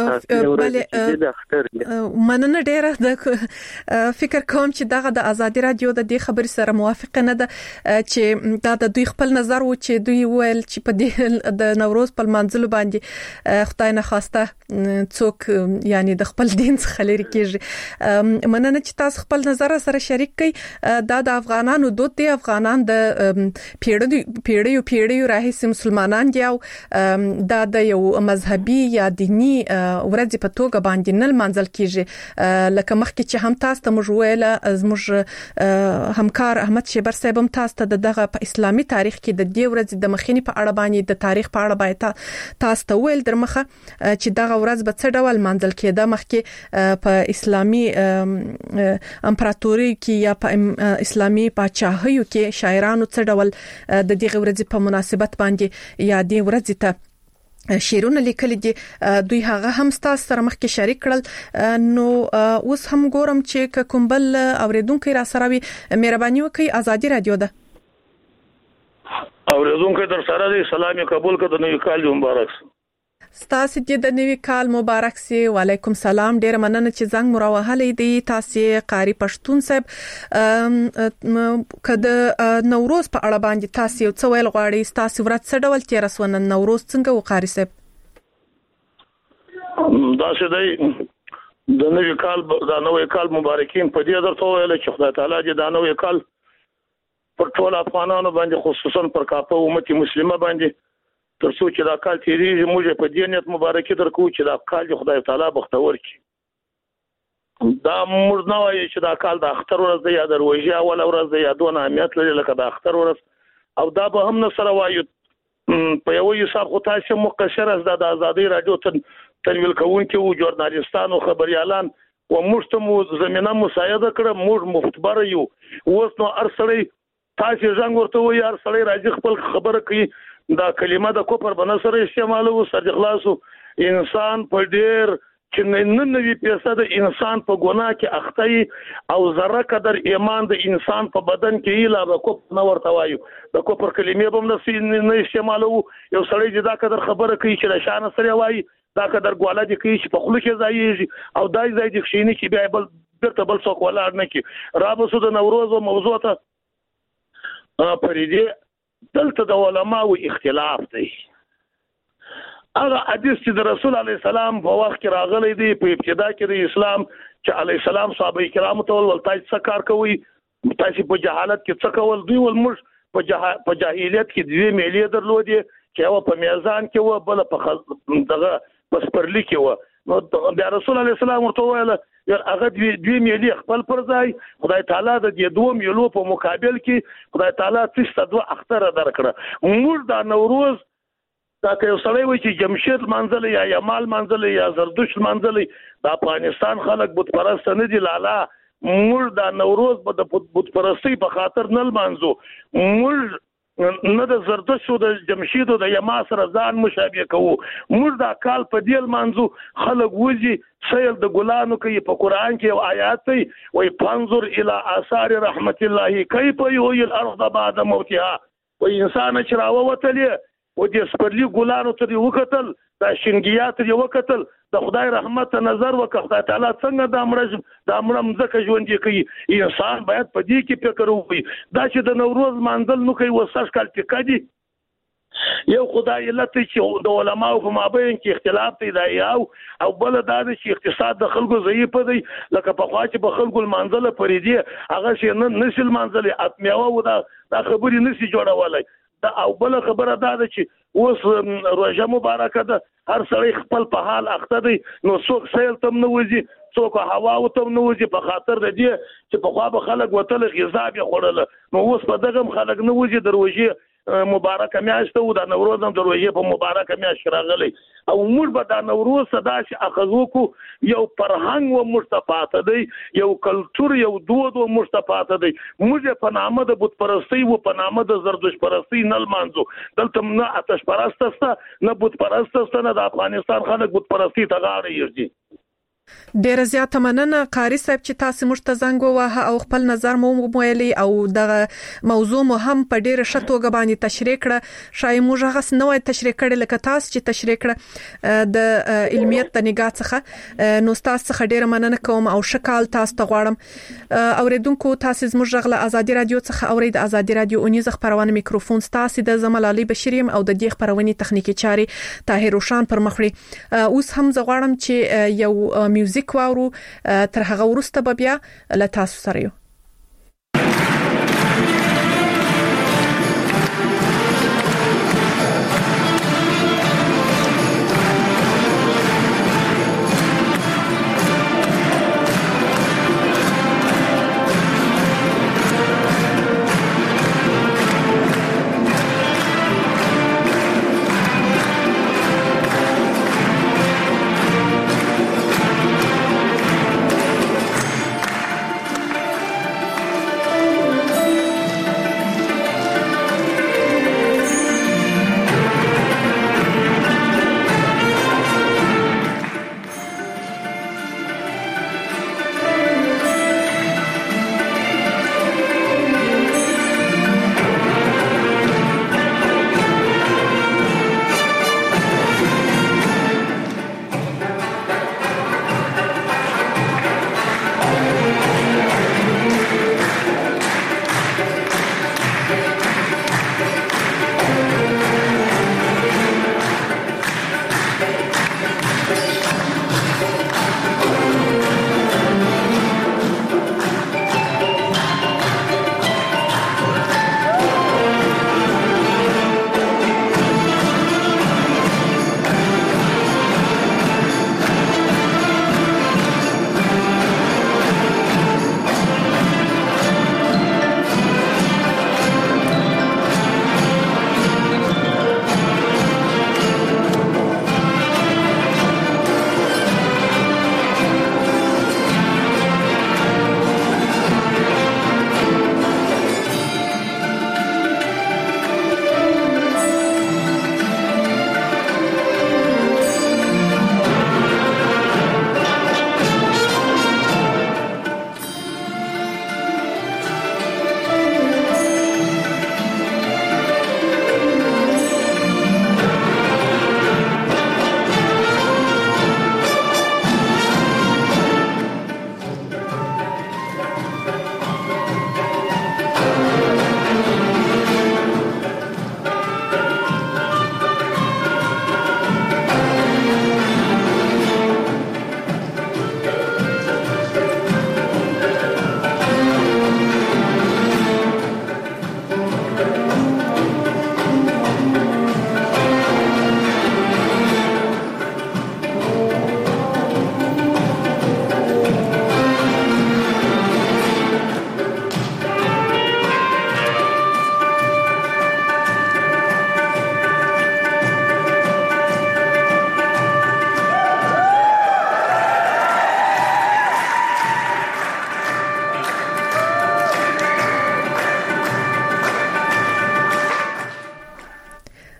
مننه ډیره د فکر کوم چې دغه د ازادي رادیو د دې خبرې سره موافق نه ده چې دا د دوی خپل نظر و چې دوی ویل چې په دې د نوروز په منځلو باندې خدای نه خواسته څوک یعنی د خپل دین څخه لري کېږي. مننه چې تاسو خپل نظر سره شریک کړئ. دا د افغانانو دوت دی. افغانان د پیړیو راهیسې مسلمانان دي او دا د یو مذهبي یا دینی ورځ په توګه باندې نل منځل کیږي لکه مخکې چې هم تاسو ته موږ ویل زموږ همکار احمد شیبر صاحب هم تاسو ته دغه په اسلامي تاریخ کې د دې ورځ د مخینی په اړه باندې د تاریخ په اړه باید تاسو ته ویل درمخه چې دغه ورځ به څه ډول منځل کېده مخکې په اسلامي امپراتوري کې یا په اسلامي پاچاهیو کې شاعرانو څه ډول د دې ورځې په مناسبت باندې یا د ورځې ته شیرونه لیکل دي دوی هغه هم تاسو سره مخکې شریک کړل نو اوس هم ګورم چې کومبل اوریدونکو را سره وي مهرباني وکړئ ازادي رادیو ده اوریدونکو در سره دي سلام قبول کړه د نوې کال مبارک ستاسو دې د نوې کال مبارک سي وعلیکم سلام ډیر مننه چې زنګ مروهلې دي تاسو قاری پښتون صاحب کده نوروز په اړه باندې تاسو یو څه ویل غواړئ تاسو ورځ څه ډول تیر وسونه نوروز څنګه وقاری صاحب دا څه دی د نوې کال مبارکین په دې درته ویل چې خدای تعالی دې د نوې کال پر ټول افغانانو باندې خصوصا پر کاپه امت مسلمه باندې ترڅو چې دا کال تیریږي موږ په دې نیت مبارکي درکو چې دا کال خدای تعالی بختور کړي دا موږ نه وایو چې دا کال د اختر ورځ دی یا د روژې اول ورځ دی یا دونه اهمیت لري لکه د اختر ورځ او دا به هم نه سره وایو په یو حساب خو تاسو مقشر از د ازادي رادیو تنویل کوونکي او ژورنالیستانو خبريالان و موږ ته زمينه مساعده کړه موږ مفتبر یو اوس نو ارسلې تاسو څنګه ورته وایي ارسلې راځي خپل خبره کوي دا کلمه د کوپر بنصر استعمالو سر اخلاصو انسان په ډیر چې 99% انسان په ګناه کې اخته او ذره قدر ایمان د انسان په بدن کې ایلا د کوپ نه ورته وایو د کوپر کلمې به نه استعمالو یو سړی دا قدر خبره کوي چې د شان سره وایي دا قدر ګواله دي کوي چې په خلک ځایږي او دای ځای د خشینی کې بیا بل بیرته بل څوک ولاړ نه کی رابسو د نوروز او موضوع ته پریدي دلته د علماو اختلاف دی هغه حدیث چې د رسول علی السلام په وخت کې راغلی دی په ابتدا کې د اسلام چې علی السلام صحابه کرام ته ولتاج څه کار کوي تاسو په جهالت کې څه کول دوی ولمش په جاهلیت کې دوی میلې درلودي چې هغه په میزان کې و بل په دغه پسپرلی کې و نو د رسول علی السلام ورته ویل هغه دوی میلې خپل پر ځای خدای تعالی د دې دوه میلو په مقابل کې خدای تعالی 302 اختر درکړه موږ د نوروز دا که یو سړی وي چې جمشید منځل یا یمال منځل یا زردشت منځل د افغانستان خلک بت پرست نه دي لالا موږ د نوروز د بت پرستی په خاطر نه منځو موږ نه د زردشت او د جمشید او د یما سره ځان مشابه کوو موږ د کال په دیل منځو خلک وځي سیل د ګلانو کوي په قران کې یو آیات دی وای فانظر الى آثار رحمت الله کیف یحیی الارض بعد موتها و انسان چې راووتلې و دې سپرلی ګلانو ته وکتل دا شنګیات دی وکتل د خدای رحمت نظر وکړه خدای تعالی څنګه د امرم ځکه ژوند کوي انسان باید په دې کې فکر وکړي دا چې د نوروز منځل نو کوي وسش کال کې کدي یو خدای علت چې د علماو په مابین کې اختلاف دی دا او بل دا چې اقتصاد د خلکو ضعیف دی لکه په خوا چې په خلکو منځله پرې دی هغه شي نه نسل منځله اتمیاو دا خبرې نسی جوړولای دا او بل خبره دا ده چې اوس روزه مبارکه ده هر سړی خپل په حال اخته دی نو څوک سیل تم نه وځي څوک هوا او تم نه وځي په خاطر د دې چې په خوا به خلک وتل غذا به خورل نو اوس په دغه خلک نه وځي دروځي مبارکه میاشت او د نوروز هم دروځي په مبارکه میاشت راغلی او موږ به د نوروز صدا چې اخذو کو یو فرهنګ و مستفات دی یو کلچر یو دود و مستفات دی موږ په نامه د بت پرستی او په نامه د زردشت پرستی نه مانځو دلته نه آتش پرست است نه بت پرست است نه د افغانستان خلک بت پرستی ته غاړه یږي ډیر زیات مننه قاری صاحب چې تاسو موږ ته زنګ ووهه او خپل نظر مو ویلي او د موضوع مو هم په ډیره شتوګه باندې تشریح کړه شای موږ هغه نوې تشریح کړل لکه تاسو چې تشریح کړه د علمیت د نگاه څخه نو تاسو څخه ډیره مننه کوم او شکال تاسو ته غواړم اوریدونکو تاسو زموږ غله ازادي رادیو څخه اورید ازادي رادیو اونیز خبرونه میکروفون تاسو د زمال علي بشریم او د دې خبرونه تخنیکی چاري طاهر روشان پر مخړي اوس هم زغواړم چې یو میوزیک واورو تر هغه ورسته به بیا له تاسو سره یو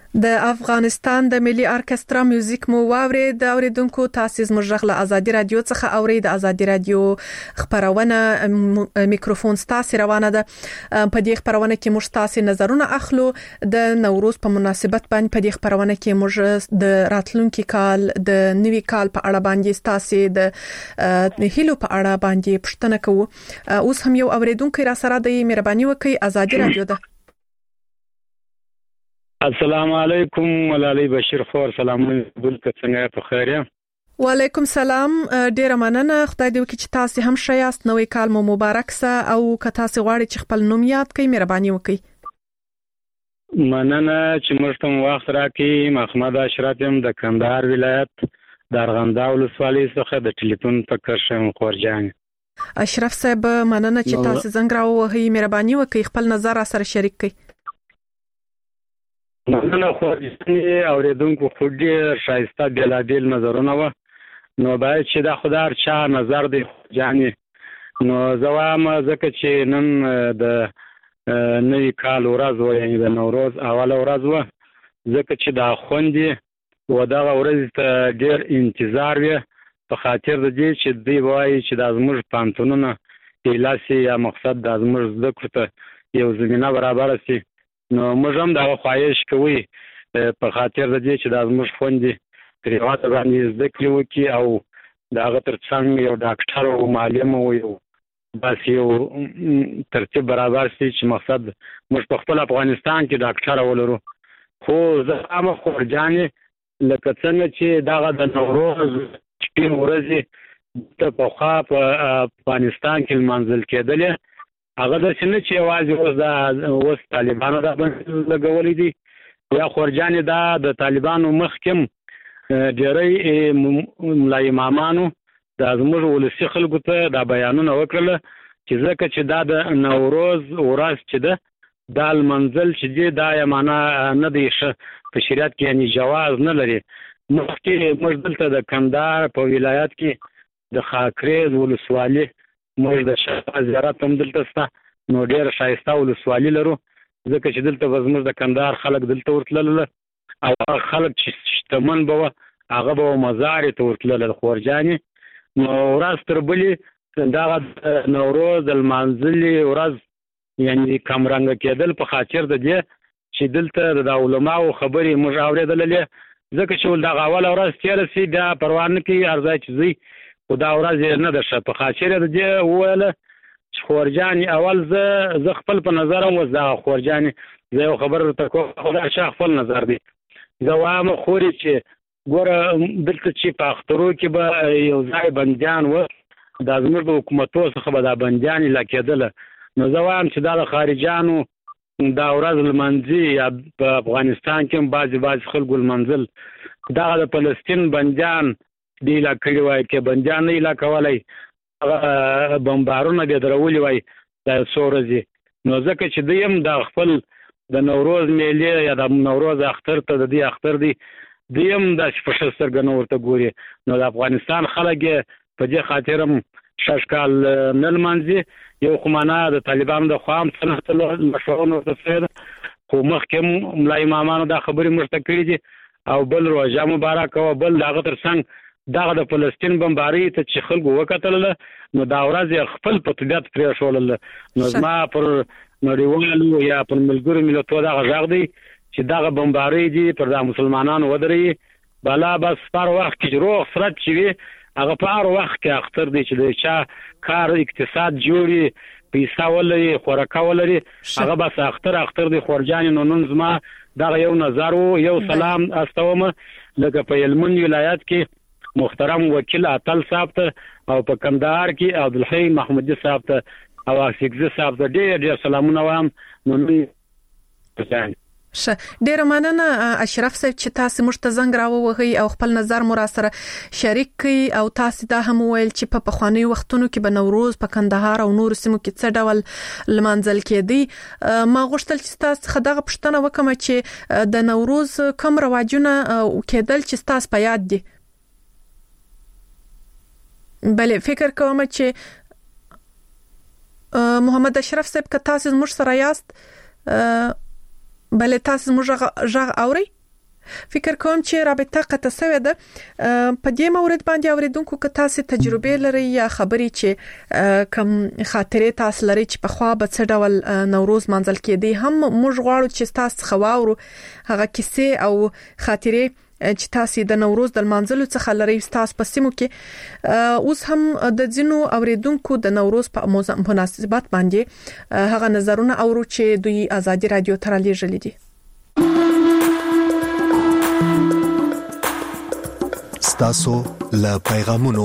د افغانستان د ملي ارکسترا میوزیک مو واوري د اوریدونکو تاسیس مجغله ازادي رادیو څخه اوري د ازادي رادیو خبرونه میکروفون ستاسو روانه ده په دې خبرونه کې موږ تاسو نظرونه اخلو د نوروز په مناسبت باندې په دې خبرونه کې موږ د راتلونکي کال د نوي کال په اړه باندې تاسو د هیلو په اړه باندې پوښتنه کوو اوس هم یو اوریدونکو را سره د مهرباني وکي ازادي رادیو ده السلام علیکم ملالۍ بشیر خور سلامونه بلکې څنګه په خیر یم وعلیکم سلام ډیر مننه خدای دې وکړي چې تاسو هم شایست نوې کال مو مبارک سه او که تاسو غواړئ چې خپل نوم یاد کړئ مهرباني وکړئ مننه چې موږ ته وخت راکړئ محمد اشرف يم د کندهار ولایت د ارغنداو ولسوالۍ څخه د ټلیفون په کرشم خورجان اشرف صاحب مننه چې تاسو څنګه راوهي مهرباني وکړئ خپل نظر سره شریک کړئ مننه خورجاني اوریدونکو خو ډېر ښایسته بېلابېل نظرونه وه نو باید چې دا خدای چا نظر دی خورجاني نو زه وایم ځکه چې نن د نوي کال ورځ وه یعنې د نوروز اوله ورځ وه ځکه چې دا خوندې و دغه ورځې ته ډېر انتظار وي په خاطر د دې چې دوی وایي چې دا زموږ پوهنتونونه ایله سي یا مقصد دا زموږ زده کړو ته یو زمینه برابره سي نو موږ هم دغه خواهش کوي په خاطر د دې چې دا زموږ خوندې تر هېواده باندې زده کړې وکړي او د هغه تر څنګ یو ډاکټر او معلم او یو داسې یو ترتیب برابر سي چې مقصد موږ په خپل افغانستان کې ډاکټر ولرو خو زه هم خورجانې لکه څنګه چې دغه د نوروز شپې ورځې ته پخوا په افغانستان کې لمانځل کېدلې هغه داسې نه چې یوازې اوس طالبانو دا بند لګولی دي یا خورجانې دا د طالبانو مخکې ډېری ملا امامانو دا زموږ ولسي خلکو ته دا بیانونه وکړله چې ځکه چې دا د نوروز ورځ چې ده دا لمانځل چې دی دا یې معنا نه دی ښه په شریعت کې یعنې جواز نه لري مخکې موږ دلته د کندهار په ولایت کې د خاکریز ولسوالي موږ د شاه زیارت هم دلته شته نو ډېره ښایسته ولسوالي لرو ځکه چې دلته به زموږ د کندهار خلک دلته ورتلله او هغه خلک چې شتمن به وه هغه به مزارې ته ورتلله خورجانې نو ورځ تر بلې دغه نوروز د لمانځلې ورځ یعنې کمرنګه کېدل په خاطر د دې چې دلته د علماو خبرې موږ اورېدللې ځکه چې دغه اوله ورځ تېره سي بیا پروا نه کوي هر ځای چې ځئ خو دا ورځ یې نه ده ښه په خاطر د دې وویله چې خورجانې اول زه خپل په نظر هم اوس دغه خورجانې زه یو خبر درته کوم خو دا چا خپل نظر دی زه وایم خورې چې ګوره دلته چې په اخترو کې به یو ځای بندیان و دا زموږ د حکومتو څخه به دا بندیان ایله کېدله نو زه وایم چې دا د خارجیانو دا ورځ لمانځي یا په افغانستان کې هم بعضې خلکو لمانځل دغه د فلسطین بندیان دی ایله کړي وای کې بندیان نه ایله کولی هغه بمبارونه دې درولي وای دا څو ورځې نو ځکه چې دوی هم د خپل د نوروز میلې یا د نوروز اختر ته د دې اختر دی دوی هم داسې په ښه سترګه نه ورته ګوري نو د افغانستان خلک یې په دې خاطر هم شش کال نه لمانځي یو خو معنا د طالبانو د خوا هم څه مشورونه ورته شوې ده خو مخکې هم ملا امامانو دا خبرې موږ ته کړي دي او بل روژه مبارک او بل د هغه تر څنګ دغه د فلسطین بمبارۍ ته چې خلکو وکتلله نو دا ورځ یې خپل په طبیعت پرېښولله نو زما پر نړیوالو یا پر ملګرو ملتونو دغه غږ دی چې دغه بمبارۍ دي پر دا مسلمانانو ودرېږي بلا بس په هر وخت کې روغ فرد چې وي هغه په هر وخت کې اختر دی چې د چا کار اقتصاد جوړي پیسه ولري خوراکه ولري هغه بس اختر دی خورجانې نو نن زما دغه یو نظر و یو سلام استوم لکه په هلمند ولایت کې محترم وکیل اتل صاحب ته او په کندهار کې عبدالحی محمدي صاحب ته او اسیګزي صاحب ته ډېر سلامونه وایم نو ډیره مننه اشرف صاحب چې تاسو موږ ته زنګ راووهئ او خپل نظر مو را سره شریک کړئ او تاسو دا هم ویل چې په پخواني وختونو کې به نوروز په کندهار او نور سیمو کې څه ډول لمانځل کېدی ما غوښتل چې تاسو دغه پوښتنه وکم چې د نوروز کوم رواجونه کېدل چې تاسو په یاد دي بله فکر کوم چې محمد اشرف صاحب که تاسو موږ سره یاست بله تاسو موږ غږ اورئ فکر کوم چې رابطه قطع شوې ده. په دې مورد باندې اوریدونکو که تاسو تجربه لري یا خبري چې کوم خاطره تاسو لري چې په خوا به څه ډول نوروز منځل کېدی هم موږ غواړو چې تاسو خواورو هغه کیسې او خاطره چې تاسو د نوروز د منځلو څخه لري تاسو په سیمو کې اوس هم د ځینو اوریدونکو د نوروز په مناسبت باندې هغه نظرونه اورو چې دوی آزادي رادیو تر لېږلې دي. ستاسو له پیغامونو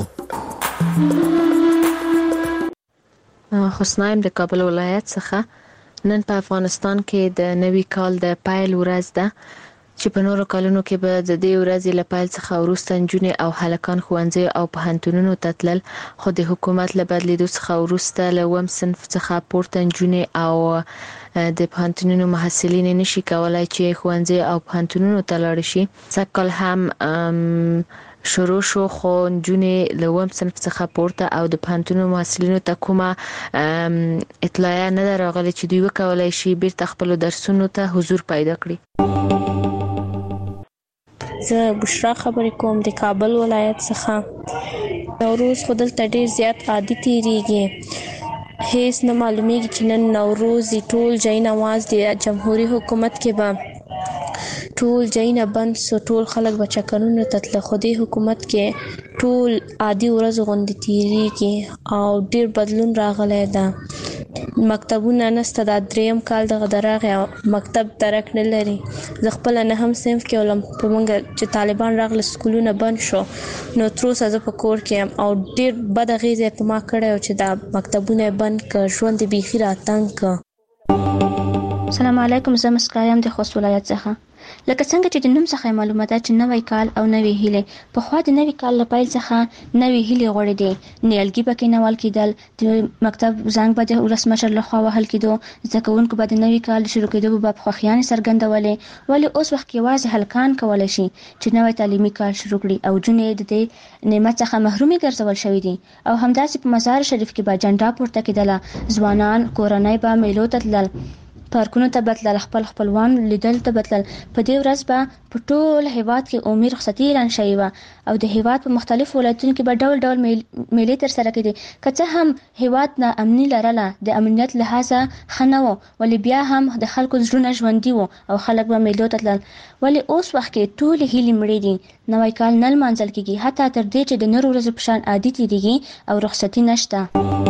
حسنایم د کابل ولایت څخه نن په افغانستان کې د نوي کال د پایل ورځ ده چې په نورو کلونو کې به د دې ورځې له پیل څخه وروسته نجونې او هلکان ښوونځي او پوهنتونونو ته تلل، خو د حکومت له بدلیدو څخه وروسته له اووم صنف څخه پورته نجونې او د پوهنتونونو محصلین نشي کولای چې ښوونځي او پوهنتونونو ته لاړ شي. سږکال هم شروع شو خو نجونې له اووم صنف څخه پورته او د پوهنتونونو محصلینو ته کومه اطلاع نه ده راغلې چې دوی وکولای شي بیرته خپل درسونو ته حضور پیدا کړي. زه بشرا خبرې کوم د کابل ولایت څخه. نوروز خو دلته ډیر زیات عادي تیریږي، هیڅ نه معلومیږي چې نن نوروز ټول ځای نواز د جمهوریت حکومت کې به ټول ځایونه بند سو، ټول خلک به چکرونو ته تلل، خو د حکومت کې ټول عادي ورځ غوندې تیریږي او ډیر بدلون راغلی ده. مکتبونه نسته، دا دریم کال دغه درغه مکتب درک نه لري. زه خپل نه هم صنف کې ولم په مونږ چې طالبان راغله سکولونه بند شو نو تر اوسه زه په کور کې او ډیر بد غیزه په ما کړی چې دا مکتبونه بند ک ژوند بيخي راتنګ ک. السلام علیکم، زه مسکایم د خوست ولایت څخه. لکه څنګه چې د نوم څخه معلومه ده چې نوی کال او نوی هیله په خوا د نوی کال لپاره څخه نوی هیله غوړې دي. نیالګي به کې نوال کېدل، د مکتب زنګ به د ولسمشر لخوا وهل کېدو، زده کوونکو به د نوی کال شروع کېدو په خوښیانې څرګندولې. ولې اوس وخت کې یوازې هلکان کولی شي چې نوی تعلیمي کال شروع کړي او جونې د دې نعمت څخه محرومي ګرځول شوي دي. او همداسې په مزار شریف کې به جنډا پورته کېدله، ځوانان کورنۍ به میلو ته تلل، پارکونو ته بتلل، خپلوان لیدل ته بتلل. په دې ورځ به په ټول هیواد کې عمومي رخصتي اعلان شوې وه او د هیواد په مختلفو ولایتونو کې به ډول ډول میلې ترسره کېدې. که څه هم هیواد نا امني لرله، د امنیت لحاظه ښه نه و، ولې بیا هم د خلکو زړونه ژوندي وو او خلک به میلو ته تلل. ولې اوس وخت کې ټولې هیلې مړې دي، نوی کال نه لمانځل کېږي، حتی تر دې چې د نورو ورځو په شان عادي تېرېږي او رخصتي نشته.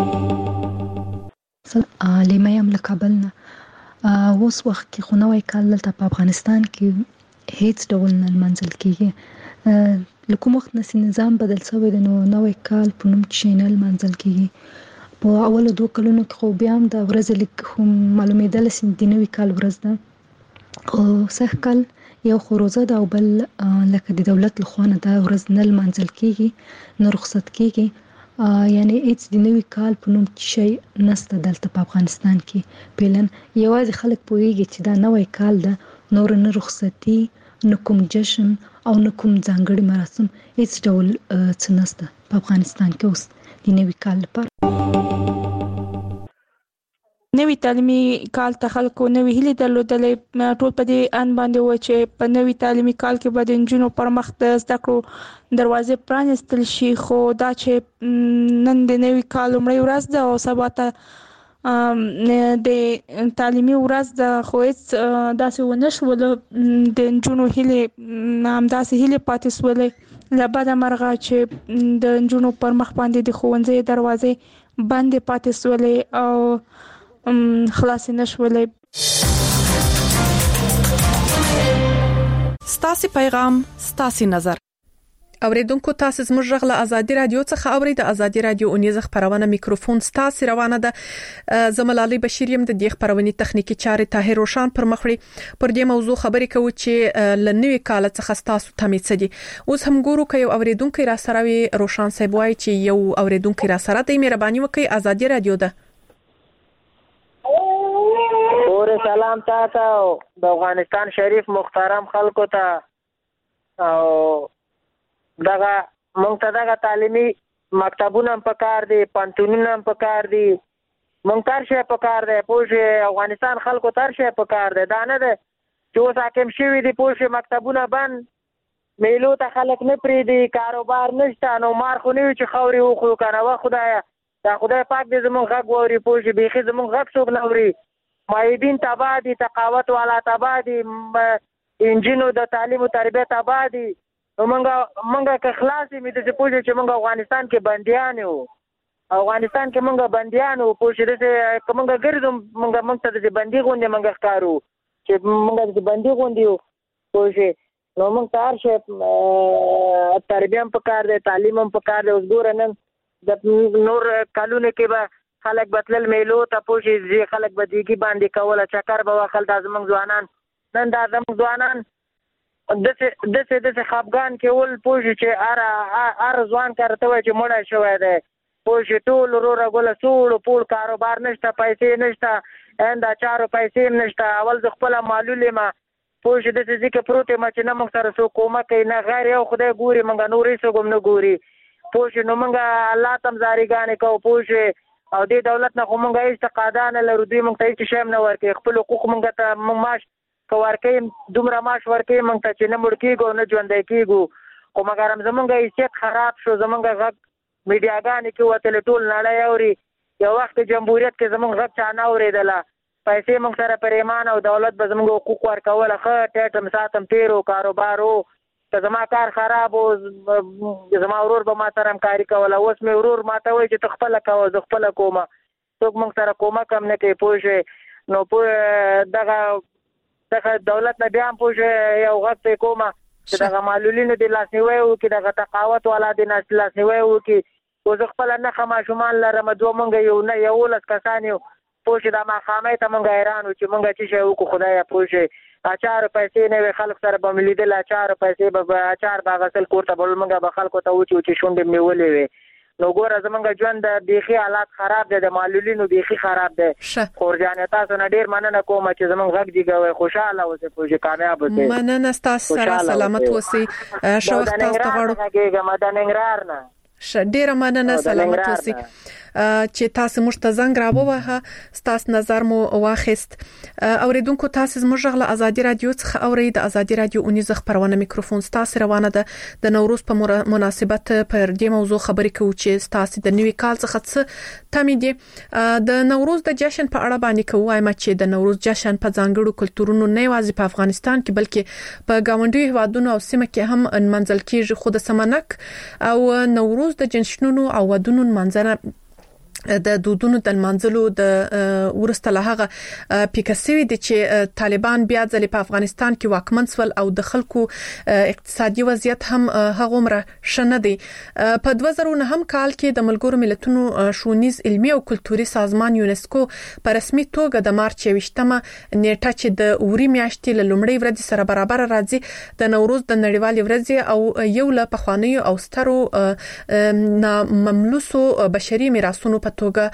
لیمه یم له کابل نه. اوس وخت کې خو نوی کال دلته په افغانستان کې هیڅ ډول نه لمانځل کېږي. له کوم وخت نه نظام بدل شوی دی نو نوی کال په نوم چې نه لمانځل کېږي. په اولو 2 کلونو کې خو بیا هم د ورځې لیک خو معلومېدله چې د نوي کال ورځ ده، خو سږ کال یو خو روزه ده او بل لکه د دولت لخوا نه دا ورځ نه لمانځل کېږي، نه رخصت کېږي. یعنی هیڅ د نوي کال په نوم شی نسته دلته په افغانستان کې. پیلن یوازې خلک پوهیږي چې دا نوی کال ده، نور نه رخصتي، نه کوم جشن او نه کوم ځانګړي مراسم، هیڅ ډول څه نسته په افغانستان کې اوس د نوي کال لپاره. نوی تعلیمي کال ته خلکو نوی هیلې درلودلې. ټول په دې ان باندې و چې په نوی تعلیمي کال کې به د نجونو پر مخ د زده کړو دروازې پرانیستل شي، خو دا چې نن د نوی کال لومړۍ ورځ ده او سبا ته د تعلیمي ورځ ده، خو هیڅ داسې ونه شول. د نجونو هیلې همداسې هیلې پاتې شولې له بده مرغه چې د نجونو پر مخ باندې د ښوونځي دروازې بندې پاتې شولې او خلاص نشولې. ستاسو پیغام، ستاسو نظر. اوریدونکو تاسو زموږ غږ له آزادي رادیو څخه اورئ. د آزادي رادیو اونیز خبرونه میکروفون ستاسو روانه ده. زملالي بشیر يم د دې خبرونې تخنیکی چارې طاهر روشان پر مخړي. پر دې موضوع خبرې کوو چې لنوي کال څخه تاسو ته میڅدي. اوس هم ګورو کوي اوریدونکو را سره وي. روشان صاحب وایي چې یو اوریدونکو را سره د مهرباني وکي. آزادي رادیو ده. اور سلام تاسو د افغانستان شریف محترم خلکو ته او دغه مونږ ته دغه تعلیمي مکتبونه هم پکار دي، پانتونونه هم پکار دي، مونږ تر شي پکار دی، پوه افغانستان خلکو تر شي پکار دی. دا نه ده چې اوس حاکم شوي دي پوه شوې مکتبونه بند میلو ته خلک نه پرېږدي کاروبار نشته نو مار خو نه وي چې خاورې وخورو که نه وه خدایه دا خدای پاک دې زمونږ غږ واوري پوه شي بیخي زمونږ غږ څوک نه اوري معیدین تباه دي تقاوت والا تباه دي انجینو د تعلیم او تربیه تباه دي نو موږ که خلاص یې مې داسې پوه شي چې موږ افغانستان کې بندیان یو افغانستان کې موږ بندیان وو پوه شي داسې که موږ ګرځو موږ ته داسې بندي غوندې موږ ښکارو چې موږ داسې بندي غوندې یو پوه شي نو موږ ته هر شی تربیه هم پکار دی تعلیم هم پکار دی اوس ګوره نن د نور کلونو کې به خلک به تلل میلو ته پوه شي خلک به دیګي باندې کوله چکر به وهل دا زموږ ځوانان نن دا زموږ ځوانان داسې خفګان کې ول پوه شي چې هر ځوان کار ته وایي چې مړی شوی دی پوه شي ټول وروره ګوله سوړ پوړ کاروبار نشته پیسې نشته دا چارو پیسې هم نشته اول زه خپله معلول یم پوه شي داسې ځکه پروت یم چې نه موږ سره څوک کومک کوي نه غیر یو خدای ګوري موږ نور هېڅوک هم نه ګوري پوه شي نو موږ الله ته هم زاریګانې کوو پوه شي او دې دولت نه خو موږ هېڅ تقاضا نه لرو دوی موږ ته هېڅ شی هم نه ورکوي خپل حقوق موږ ته موږ معاش که ورکوي دومره معاش ورکوي موږ ته چې نه مړ کېږو نه ژوندی کېږو خو مګر هم زموږ حیثیت خراب شو زموږ غږ میډیاګانې کې وتلې ټول نړۍ اوري یو وخت جمهوریت کې زموږ غږ چا نه اورېدله پیسې موږ سره پریمان او دولت به زموږ حقوق ورکوله ښه ټیټم ساتم تېرو کاروبار و که زما کار خراب و زما ورور به ما سره همکاري کوله اوس مې ورور ما ته وایي چې ته خپله کوه زه خپله کومه څوک موږ سره کومک هم نه کوي پوه شوې نو دغه دولت نه بیا هم پوه شوې یو غږ پرې کومه چې دغه معلولینو دې لاسنیوی وکړي دغه تقاوت والا دې لاسنیوی وکړي خو زه خپله نښه ماشومان لرم دوه مونږ یو 19 کسان یو پوه شي دا ماښامۍ ته مونږ حیران وو چې مونږ څه شی وکړو خدایه پوه شي اچارو پیسې نه وي خلک سره به مې لیدل اچارو پیسې به اچار به اخیستل کور ته به مونږ به خلکو ته وچې وچې شونډې مې ولې وې نو ګوره زمونږ ژوند بیخي حالات خراب دی د معلولینو بیخي خراب دی خورجانې تاسو نه ډېر مننه کوم چې زمونږ غږ جګوئ خوشحاله اوسئ پوه شي کامیاب اوسئ مننه ستاسو سره سلامت اوسئ ښه وخت تاسو ته غواړو د ننګرهار نه ډیره مننه سلامت اوسئ چې تاسو موږ ته زنګ راووهه ستاسو نظر مو واخیست اوریدونکو تاسو زموږ غله ازادي رادیو څخه اوري د ازادي رادیو اونیزه خبرونه میکروفون تاسو روانه ده د نوروز په مناسبت پر دې موضوع خبرې کوو چې تاسو د نوي کال څخه څه تمې دي د نوروز د جشن په اړه باندې کووایم چې د نوروز جشن په ځانګړو کلتورونو نه یوازې په افغانستان کې بلکې په ګاونډي هیوادونو او سیمه کې هم منځل کېږي خو د سمنک او نوروز د جشنونو او ودونو منځنه د دودونو د منځلو د ورسته له هغه پیکسوي دي چې طالبان بیا ځلې په افغانستان کې واکمن سول او د خلکو اقتصادي وضعیت هم هغومره شنه دي په 2009 هم کال کې د ملګرو ملتونو شونیز علمي او کلتوري سازمان یونسکو په رسمي توګه د مارچ 28مه نیټه چې د اوري میاشتې له لومړۍ ورځې سره برابر راځي د نوروز د نړیوالې ورځې او یو له پخوانیو او سترو مملوسو بشري میراثونو په توګه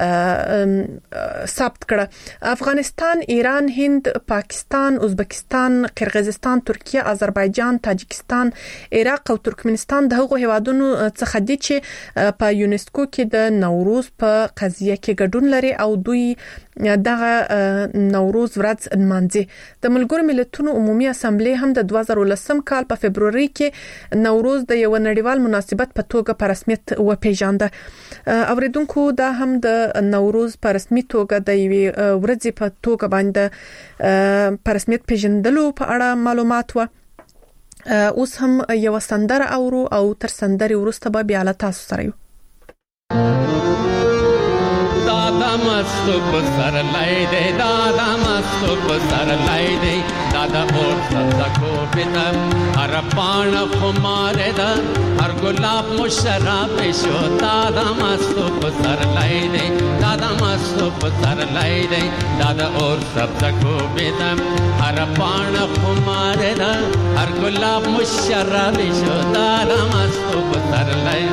ثبت کړه افغانستان ایران هند پاکستان ازبکستان قرغیزستان ترکیه آذربایجان تاجکستان عراق او ترکمنستان د هغو هیوادونو څخه دي چې په یونسکو کې د نوروز په قضیه کې ګډون لري او دوی دغه نوروز ورځ نمانځي د ملګرو ملتونو عمومي اسامبلې هم د 2010 کال په فبرवरी کې نوروز د یو نړیوال مناسبت په توګه په رسمیت وپیژانده اوریدونکو دا هم د نوروز په رسمي توګه د یوې ورځې په توګه باندې په رسمیت پیژندلو په اړه معلومات و اوس هم یو سندره اورو او تر سندري وروسته به بیا له تاسو سره یو दादा मस्त सर लाई दे दादा मस्त सर लाई दे दादा और सदा को पिता हर पान खुमारे दा हर गुलाब मुशराब शो दादा मस्त सर लाई दे दादा मस्त सर लाई दे दादा और सदा को पिता हर पान खुमारे दा हर गुलाब मुशराब शो दादा मस्त सर लाई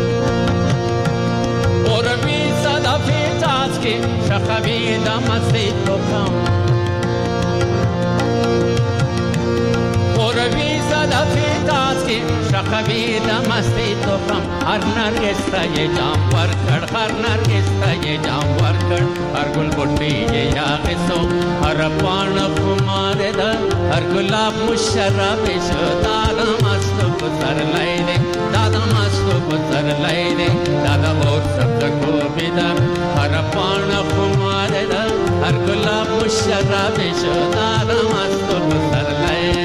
شخوی دا مستی تخم اوروی زده فیتاز کی شخوی دمستی تخم هر نرگس تا یه جام ورکڑ هر نرگس تا یه جام ورکڑ هر گل بوٹی یہ یاغسو هر پان خمار دا هر گلاب مشرب شو دادا مستو بزر لائنے دادا مستو بزر لائنے دادا اور سبز کو بیدر هر پان خمار دا هر گلاب مشرب شو دادا مستو بزر لائنے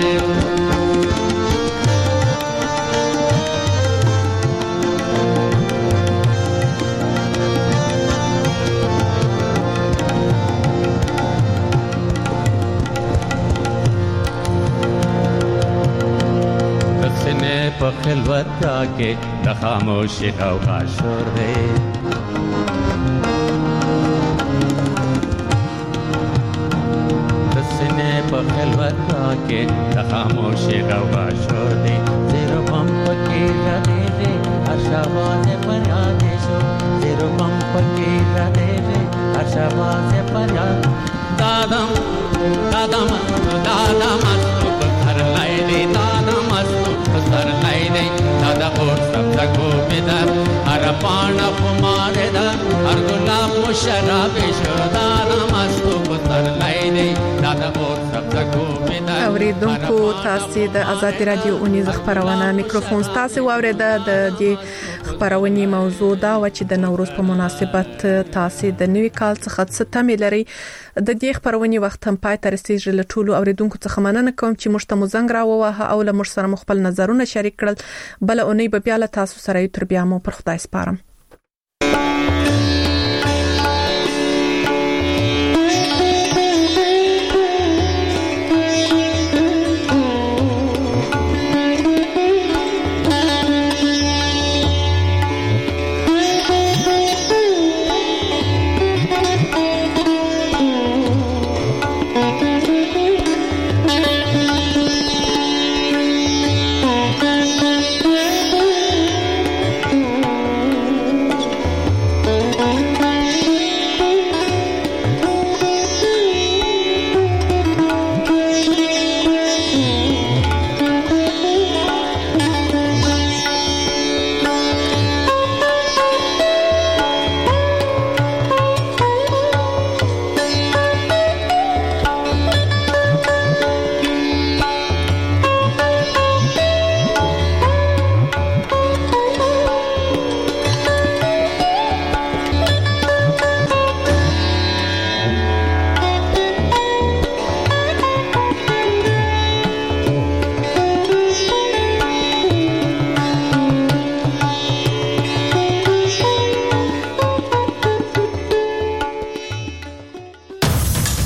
په خلوت کا کې د خاموشي او غاشور دی د سینې په خلوت کا کې د خاموشي او غاشور دی زیرو بم پکې راځي هر شواز فریاد شو زیرو بم پکې راځي هر شواز فریاد دادم دادم دادم هر لایلی دادم سر لائنے دادا اور سبز کو بدر ہر پان خمار در ہر گلاب مشرب شو دادا مستو سر لائنے دادا اور سبز کو بدر اوریدونکو تاسو د آزاد رادیو اونیز خبرونه میکروفون تاسو واوریده د دې خبرونې موضوع دا و چې د نوروز په مناسبت تاسو د نوي کال څخه څه تمه لري د دې خبرونې وخت هم پای تر رسیدل له ټولو اوریدونکو څخه مننه کوم چې مشته مزنګ راووه او له مر سره خپل نظرونه شریک کړل بل اونۍ به بیا له تاسو سره تر بیا مو پر خدای سپارم